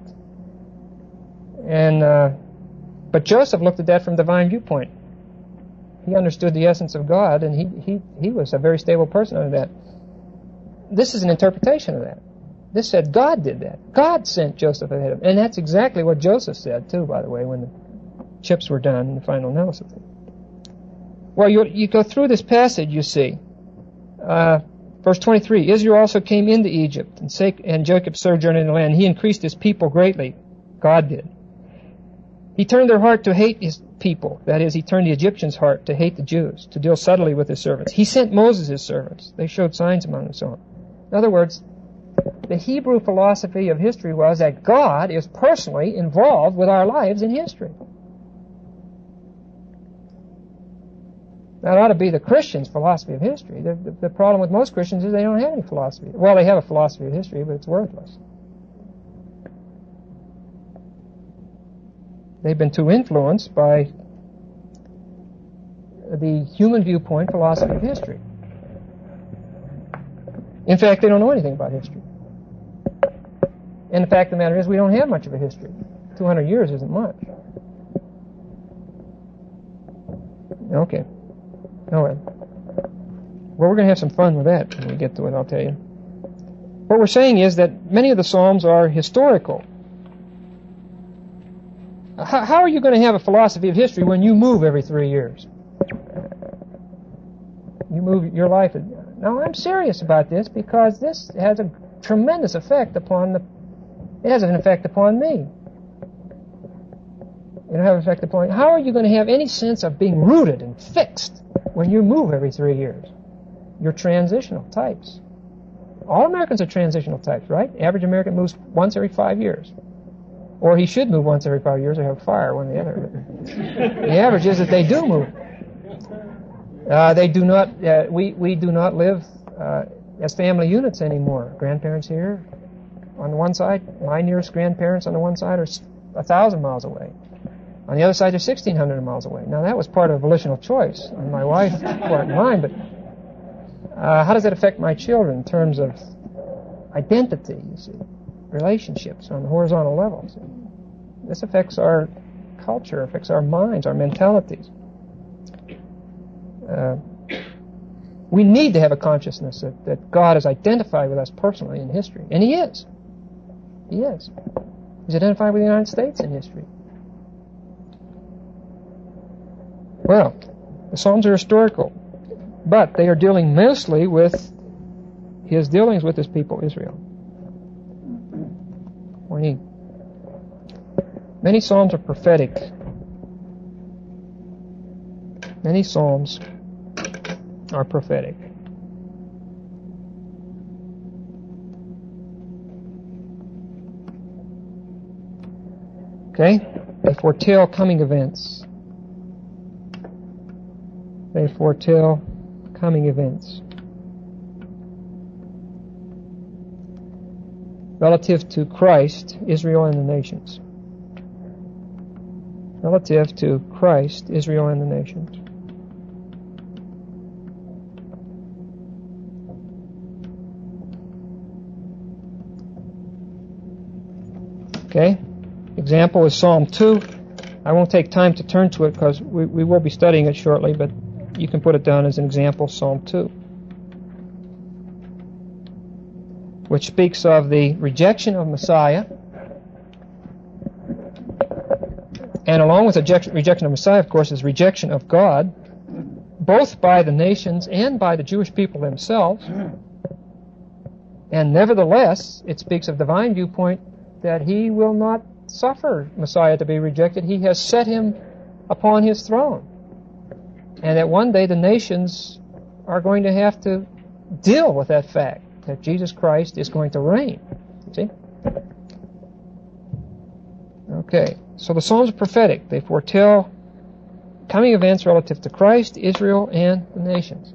S1: And uh, but Joseph looked at that from divine viewpoint. He understood the essence of God, and he, he, he was a very stable person under that. This is an interpretation of that. This said God did that. God sent Joseph ahead of him. And that's exactly what Joseph said, too, by the way, when the chips were done in the final analysis. Well, you, you go through this passage, you see. Uh, verse twenty-three, Israel also came into Egypt, and, and Jacob sojourned in the land. He increased his people greatly. God did. He turned their heart to hate his people. That is, he turned the Egyptians' heart to hate the Jews, to deal subtly with his servants. He sent Moses his servants. They showed signs among them and so on. In other words, the Hebrew philosophy of history was that God is personally involved with our lives in history. That ought to be the Christian's philosophy of history. The, the, the problem with most Christians is they don't have any philosophy. Well, they have a philosophy of history, but it's worthless. They've been too influenced by the human viewpoint philosophy of history. In fact, they don't know anything about history. And the fact of the matter is we don't have much of a history. two hundred years isn't much. Okay. All right. Well, we're going to have some fun with that when we get to it, I'll tell you. What we're saying is that many of the Psalms are historical. How, how are you going to have a philosophy of history when you move every three years? You move your life. Now, I'm serious about this because this has a tremendous effect upon the... It has an effect upon me. It'll have an effect upon... How are you going to have any sense of being rooted and fixed when you move every three years? You're transitional types. All Americans are transitional types, right? Average American moves once every five years. Or he should move once every five years or have fire, one or the other. The average is that they do move. Uh, they do not, uh, we, we do not live uh, as family units anymore. Grandparents here on the one side, my nearest grandparents on the one side are a thousand miles away. On the other side, they're sixteen hundred miles away. Now, that was part of a volitional choice on my wife's part and mine, but uh, how does that affect my children in terms of identity, you see, relationships on the horizontal levels? This affects our culture, affects our minds, our mentalities. Uh, we need to have a consciousness that, that God is identified with us personally in history. And He is. He is. He's identified with the United States in history. Well, the Psalms are historical, but they are dealing mostly with His dealings with His people, Israel. When he, many Psalms are prophetic. Many Psalms are prophetic. Okay? They foretell coming events. They foretell coming events. Relative to Christ, Israel, and the nations. Relative to Christ, Israel, and the nations. Okay? Example is Psalm two. I won't take time to turn to it because we, we will be studying it shortly, but you can put it down as an example, Psalm two, which speaks of the rejection of Messiah. And along with the rejection of Messiah, of course, is rejection of God. both by the nations and by the Jewish people themselves. And nevertheless, it speaks of divine viewpoint that he will not suffer Messiah to be rejected. He has set him upon his throne. And that one day the nations are going to have to deal with that fact, that Jesus Christ is going to reign. See? Okay, so the Psalms are prophetic. They foretell coming events relative to Christ, Israel, and the nations.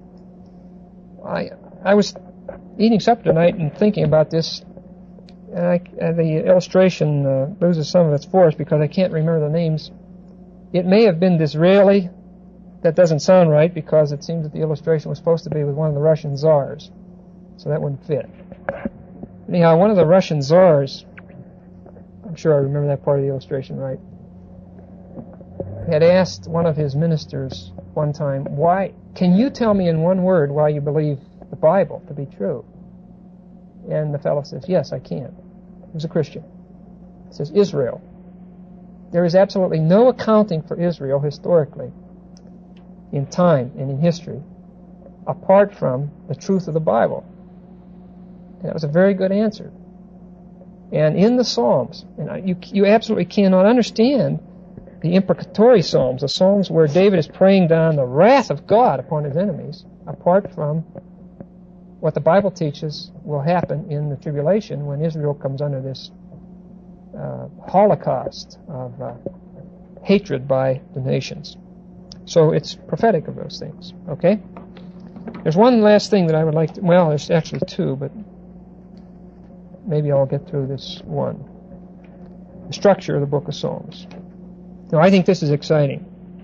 S1: I I was eating supper tonight and thinking about this, and, I, and the illustration uh, loses some of its force because I can't remember the names. It may have been Disraeli. That doesn't sound right because it seems that the illustration was supposed to be with one of the Russian czars, so that wouldn't fit. Anyhow, one of the Russian czars, I'm sure I remember that part of the illustration right, had asked one of his ministers one time, "Why? Can you tell me in one word why you believe the Bible to be true?" And the fellow says, "Yes, I can." He was a Christian. He says, "Israel. There is absolutely no accounting for Israel historically, in time and in history, apart from the truth of the Bible." And that was a very good answer. And in the Psalms, and you, you absolutely cannot understand the imprecatory Psalms, the Psalms where David is praying down the wrath of God upon his enemies, apart from what the Bible teaches will happen in the tribulation when Israel comes under this uh, holocaust of uh, hatred by the nations. So it's prophetic of those things, okay? There's one last thing that I would like to, well, there's actually two, but maybe I'll get through this one. The structure of the book of Psalms. Now, I think this is exciting.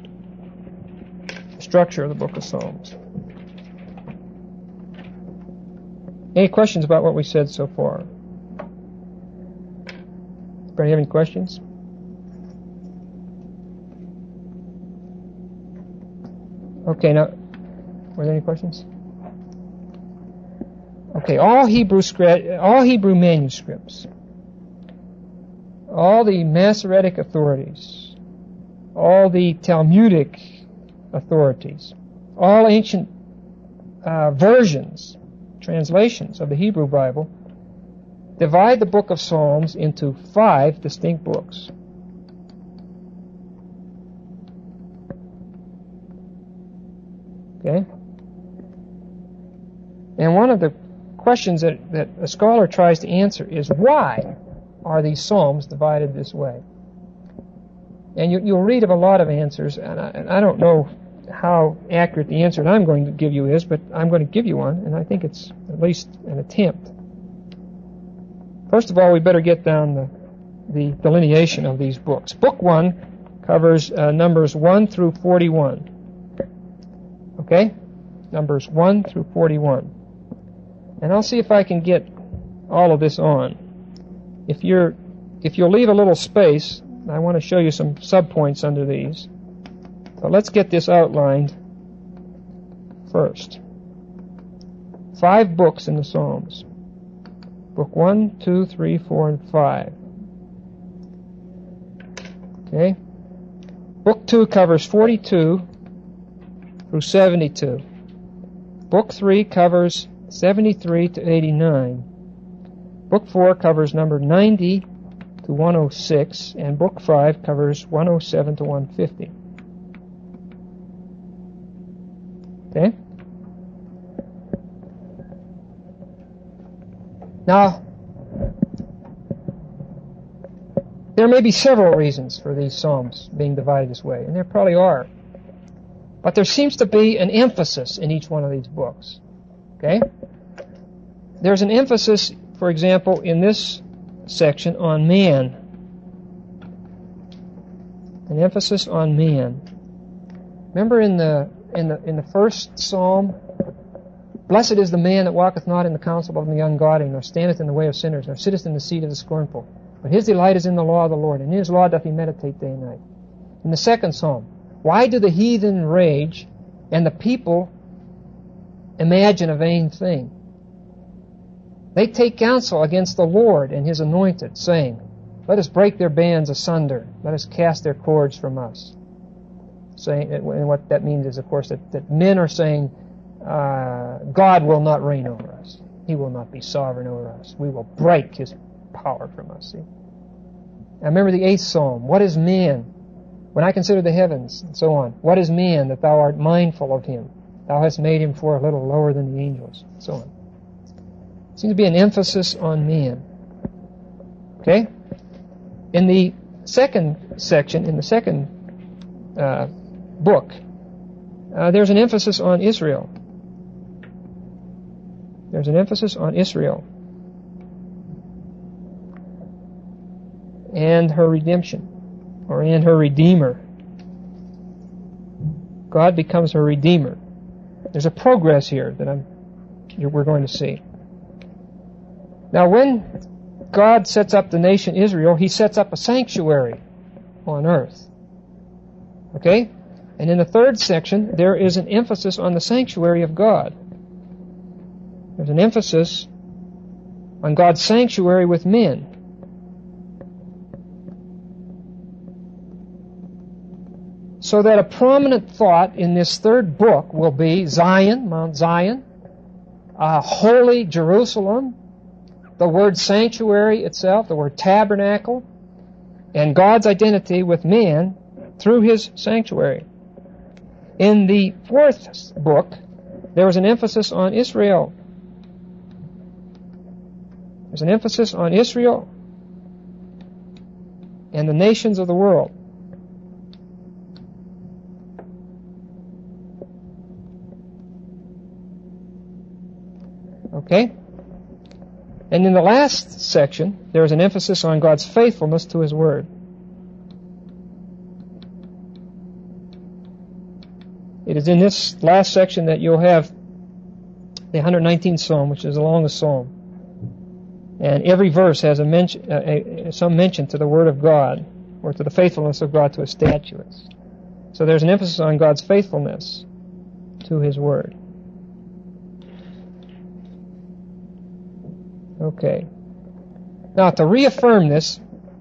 S1: The structure of the book of Psalms. Any questions about what we said so far? Anybody have any questions? Okay, now, were there any questions? Okay, all Hebrew scra- all Hebrew manuscripts, all the Masoretic authorities, all the Talmudic authorities, all ancient uh, versions, translations of the Hebrew Bible, divide the book of Psalms into five distinct books. Okay? And one of the questions that, that a scholar tries to answer is, why are these Psalms divided this way? And you, you'll read of a lot of answers, and I, and I don't know how accurate the answer that I'm going to give you is, but I'm going to give you one, and I think it's at least an attempt. First of all, we better get down the, the delineation of these books. Book one covers uh, numbers one through forty-one. Okay? Numbers one through forty-one. And I'll see if I can get all of this on. If you're, if you'll leave a little space, I want to show you some subpoints under these. So let's get this outlined first. Five books in the Psalms. Book one, two, three, four, and five. Okay? Book two covers forty-two through seventy-two. Book three covers seventy-three to eighty-nine. Book four covers number ninety to one oh six, and Book five covers one oh seven to one fifty. Okay? Now, there may be several reasons for these Psalms being divided this way, and there probably are. But there seems to be an emphasis in each one of these books. Okay? There's an emphasis, for example, in this section on man. An emphasis on man. Remember in the in the in the first Psalm, blessed is the man that walketh not in the counsel of the ungodly, nor standeth in the way of sinners, nor sitteth in the seat of the scornful. But his delight is in the law of the Lord, and in his law doth he meditate day and night. In the second Psalm, why do the heathen rage, and the people imagine a vain thing? They take counsel against the Lord and his anointed, saying, let us break their bands asunder, let us cast their cords from us. saying, and what that means is, of course, that, that men are saying, uh, God will not reign over us. He will not be sovereign over us. We will break His power from us. See? I remember the eighth Psalm. What is man? When I consider the heavens, and so on. What is man that thou art mindful of him? Thou hast made him for a little lower than the angels, and so on. Seems to be an emphasis on man. Okay? In the second section, in the second uh, book, uh, there's an emphasis on Israel. There's an emphasis on Israel and her redemption, or and her Redeemer. God becomes her Redeemer. There's a progress here that I'm, we're going to see. Now, when God sets up the nation Israel, He sets up a sanctuary on earth. Okay? And in the third section, there is an emphasis on the sanctuary of God. There's an emphasis on God's sanctuary with men. So that a prominent thought in this third book will be Zion, Mount Zion, uh, holy Jerusalem, the word sanctuary itself, the word tabernacle, and God's identity with man through His sanctuary. In the fourth book, there was an emphasis on Israel. There's an emphasis on Israel and the nations of the world. Okay? And in the last section, there is an emphasis on God's faithfulness to His Word. It is in this last section that you'll have the one hundred nineteenth Psalm, which is the longest psalm. And every verse has a mention, uh, a, some mention to the Word of God, or to the faithfulness of God to His statutes. So there's an emphasis on God's faithfulness to His Word. Okay. Now, to reaffirm this,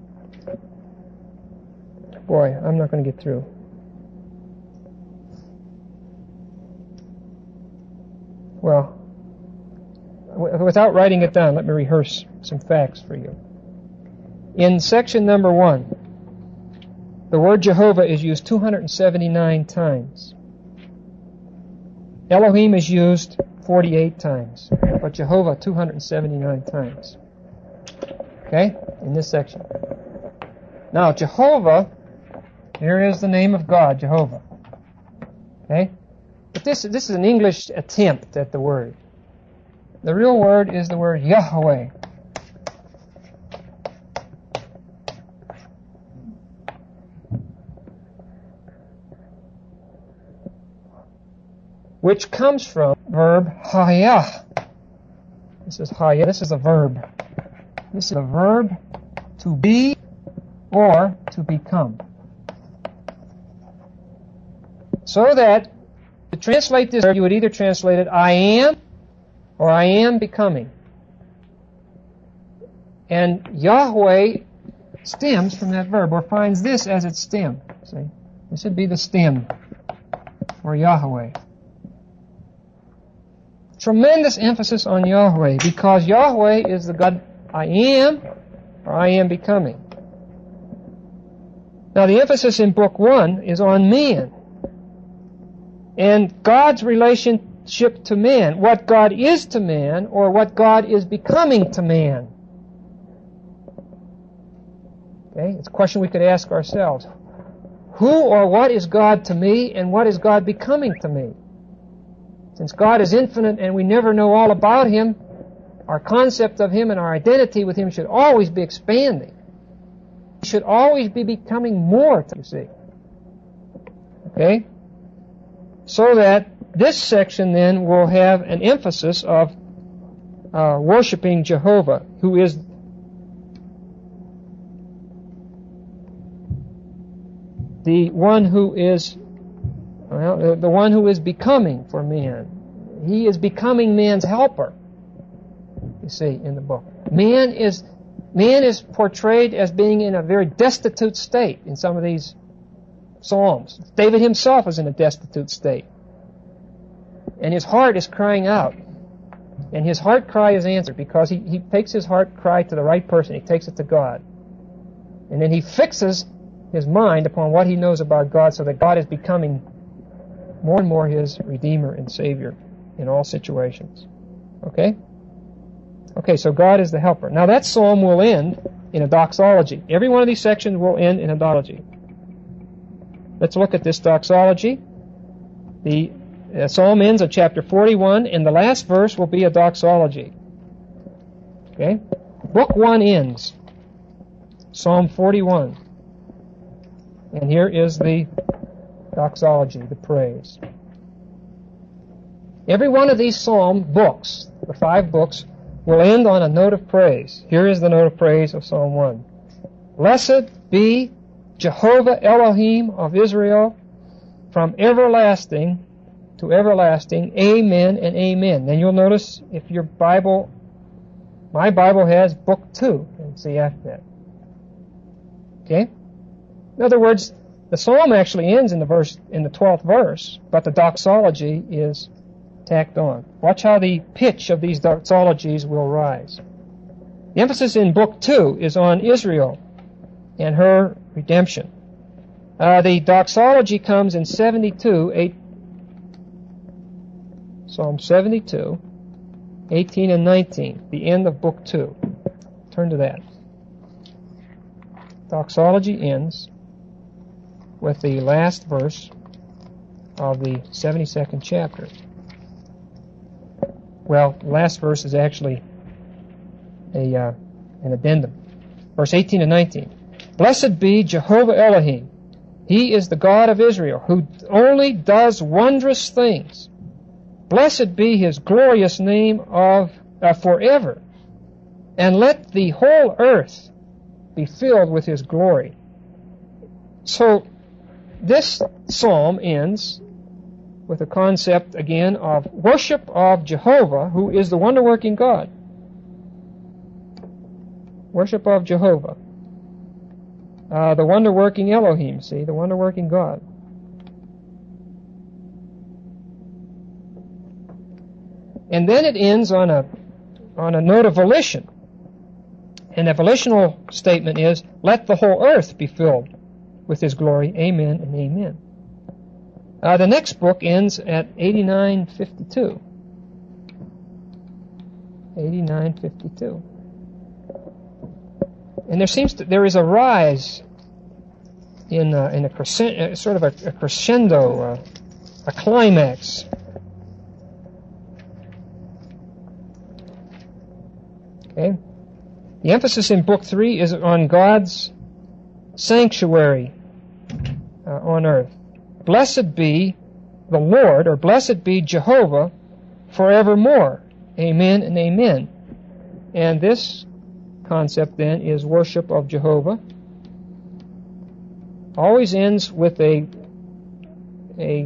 S1: boy, I'm not going to get through. Well, w- without writing it down, let me rehearse some facts for you. In section number one, the word Jehovah is used two hundred seventy-nine times. Elohim is used forty-eight times, but Jehovah two hundred seventy-nine times. Okay, in this section. Now, Jehovah, here is the name of God, Jehovah. Okay, but this this is an English attempt at the word. The real word is the word Yahweh. Which comes from verb hayah. This is hayah. This is a verb. This is a verb to be or to become. So that to translate this verb, you would either translate it I am or I am becoming. And Yahweh stems from that verb, or finds this as its stem. See? This would be the stem for Yahweh. Tremendous emphasis on Yahweh, because Yahweh is the God I am, or I am becoming. Now, the emphasis in Book One is on man and God's relationship to man, what God is to man, or what God is becoming to man. Okay, it's a question we could ask ourselves. Who or what is God to me, and what is God becoming to me? Since God is infinite and we never know all about Him, our concept of Him and our identity with Him should always be expanding. We should always be becoming more, you see. Okay? So that this section then will have an emphasis of uh, worshiping Jehovah, who is the one who is Well, the one who is becoming for man. He is becoming man's helper, you see, in the book. Man is man is portrayed as being in a very destitute state in some of these psalms. David himself is in a destitute state. And his heart is crying out. And his heart cry is answered because he, he takes his heart cry to the right person. He takes it to God. And then he fixes his mind upon what he knows about God so that God is becoming more and more his Redeemer and Savior in all situations. Okay? Okay, so God is the helper. Now that psalm will end in a doxology. Every one of these sections will end in a doxology. Let's look at this doxology. The uh, psalm ends at chapter forty-one, and the last verse will be a doxology. Okay? Book one ends. Psalm forty-one. And here is the doxology, the praise. Every one of these psalm books, the five books, will end on a note of praise. Here is the note of praise of Psalm one. Blessed be Jehovah Elohim of Israel from everlasting to everlasting. Amen and amen. Then you'll notice if your Bible, my Bible has book two, and see after that. Okay? In other words, the psalm actually ends in the verse, in the twelfth verse, but the doxology is tacked on. Watch how the pitch of these doxologies will rise. The emphasis in Book two is on Israel and her redemption. Uh, the doxology comes in seventy-two, eight, Psalm seventy-two, eighteen and nineteen, the end of Book two. Turn to that. Doxology ends with the last verse of the seventy-second chapter. Well, the last verse is actually a uh, an addendum. Verse eighteen and nineteen. Blessed be Jehovah Elohim. He is the God of Israel, who only does wondrous things. Blessed be his glorious name of uh, forever. And let the whole earth be filled with his glory. So, this psalm ends with a concept, again, of worship of Jehovah, who is the wonder-working God. Worship of Jehovah. Uh, the wonder-working Elohim, see, the wonder-working God. And then it ends on a on a note of volition. And the volitional statement is, let the whole earth be filled with his glory. Amen and amen. Uh, the next book ends at eighty-nine fifty-two. eighty-nine fifty-two. And there seems to, there is a rise in uh, in a crescendo, sort of a, a crescendo, uh, a climax. Okay. The emphasis in Book three is on God's sanctuary uh, on earth. Blessed be the Lord, or blessed be Jehovah forevermore. Amen and amen. And this concept then is worship of Jehovah. Always ends with a a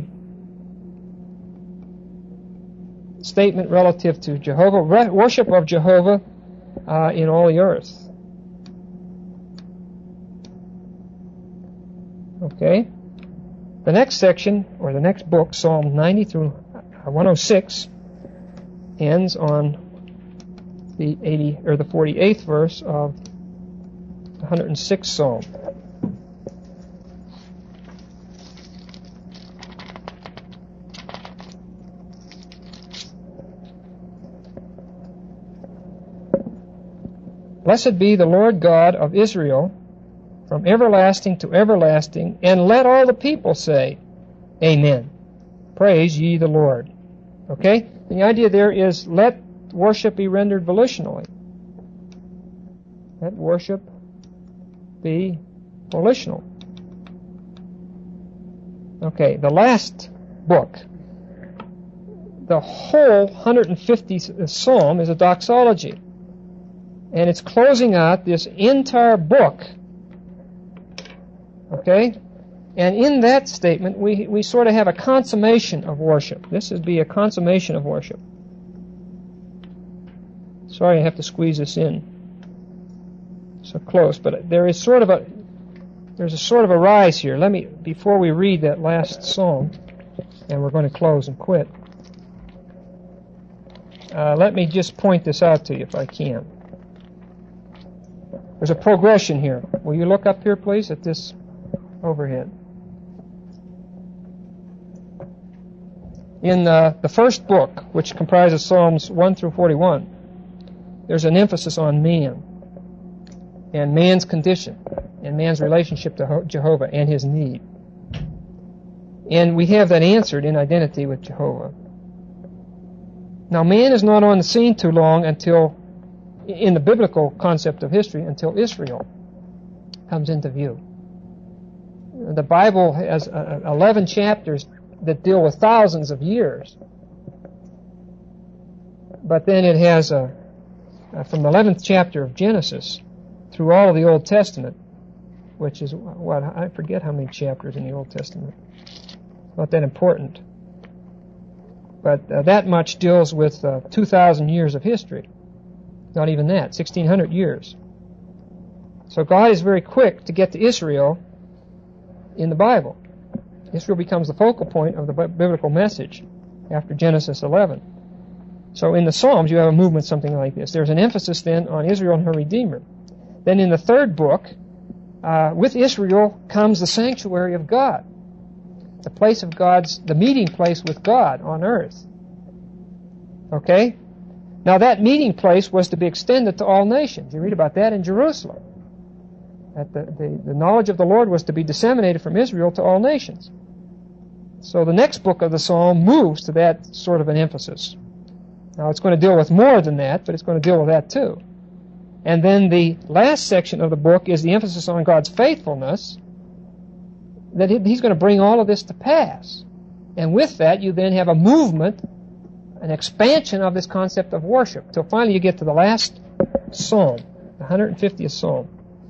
S1: statement relative to Jehovah, worship of Jehovah uh, in all the earth. Okay. The next section, or the next book, Psalm ninety through one oh six, ends on the eighty or the forty-eighth verse of the one hundred sixth Psalm. Blessed be the Lord God of Israel from everlasting to everlasting, and let all the people say, Amen. Praise ye the Lord. Okay? The idea there is let worship be rendered volitionally. Let worship be volitional. Okay, the last book. The whole one hundred fiftieth Psalm is a doxology. And it's closing out this entire book. Okay? And in that statement, we, we sort of have a consummation of worship. This would be a consummation of worship. Sorry, I have to squeeze this in so close, but there is sort of a there's a sort of a rise here. Let me, before we read that last psalm, and we're going to close and quit, uh, let me just point this out to you if I can. There's a progression here. Will you look up here, please, at this overhead? In uh, the first book, which comprises Psalms one through forty-one, there's an emphasis on man and man's condition and man's relationship to Jehovah and his need. And we have that answered in identity with Jehovah. Now, man is not on the scene too long until, in the biblical concept of history, until Israel comes into view. The Bible has uh, eleven chapters that deal with thousands of years. But then it has, a, uh, from the eleventh chapter of Genesis through all of the Old Testament, which is, what, I forget how many chapters in the Old Testament. Not that important. But uh, that much deals with uh, two thousand years of history. Not even that, sixteen hundred years. So God is very quick to get to Israel in the Bible. Israel becomes the focal point of the biblical message after Genesis eleven. So in the Psalms, you have a movement something like this. There's an emphasis then on Israel and her Redeemer. Then in the third book, uh, with Israel comes the sanctuary of God. The place of God's, the meeting place with God on earth. Okay? Now that meeting place was to be extended to all nations. You read about that in Jerusalem. That the, the, the knowledge of the Lord was to be disseminated from Israel to all nations. So the next book of the Psalm moves to that sort of an emphasis. Now it's going to deal with more than that, but it's going to deal with that too. And then the last section of the book is the emphasis on God's faithfulness, that He's going to bring all of this to pass. And with that, you then have a movement, an expansion of this concept of worship, till finally you get to the last Psalm, the one hundred fiftieth Psalm.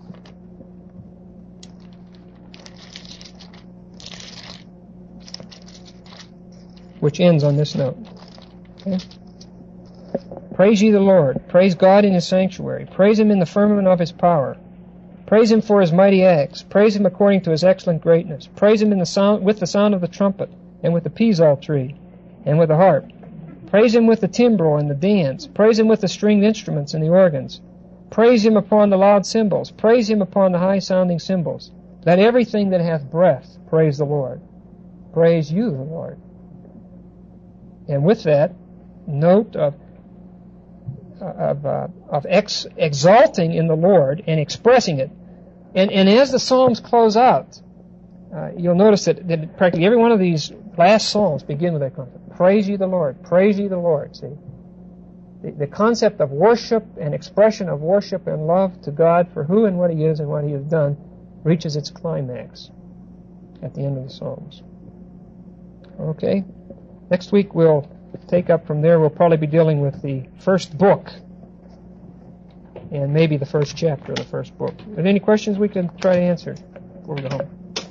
S1: Which ends on this note. Okay? Praise ye the Lord. Praise God in His sanctuary. Praise Him in the firmament of His power. Praise Him for His mighty acts. Praise Him according to His excellent greatness. Praise Him in the sound, with the sound of the trumpet, and with the psaltery, and with the harp. Praise Him with the timbrel and the dance. Praise Him with the stringed instruments and the organs. Praise Him upon the loud cymbals. Praise Him upon the high-sounding cymbals. Let everything that hath breath praise the Lord. Praise you, the Lord. And with that note of of, uh, of ex- exalting in the Lord and expressing it, and, and as the Psalms close out, uh, you'll notice that, that practically every one of these last Psalms begin with that concept. Praise ye the Lord. Praise ye the Lord. See, the, the concept of worship and expression of worship and love to God for who and what He is and what He has done reaches its climax at the end of the Psalms. Okay? Next week we'll take up from there. We'll probably be dealing with the first book and maybe the first chapter of the first book. Are there any questions we can try to answer before we go home?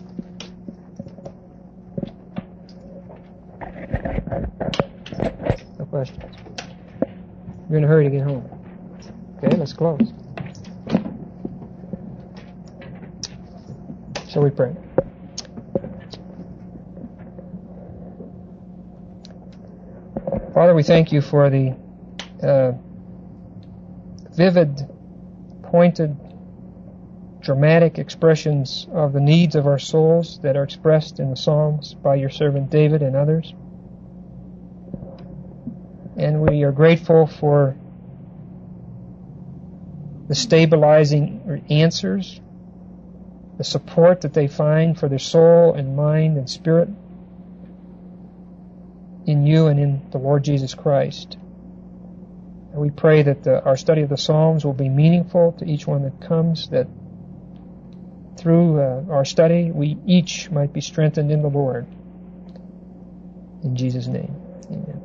S1: No questions. You're in a hurry to get home. Okay, let's close. Shall we pray? Father, we thank You for the uh, vivid, pointed, dramatic expressions of the needs of our souls that are expressed in the Psalms by Your servant David and others. And we are grateful for the stabilizing answers, the support that they find for their soul and mind and spirit in You and in the Lord Jesus Christ. And we pray that the, our study of the Psalms will be meaningful to each one that comes, that through uh, our study we each might be strengthened in the Lord. In Jesus' name, amen.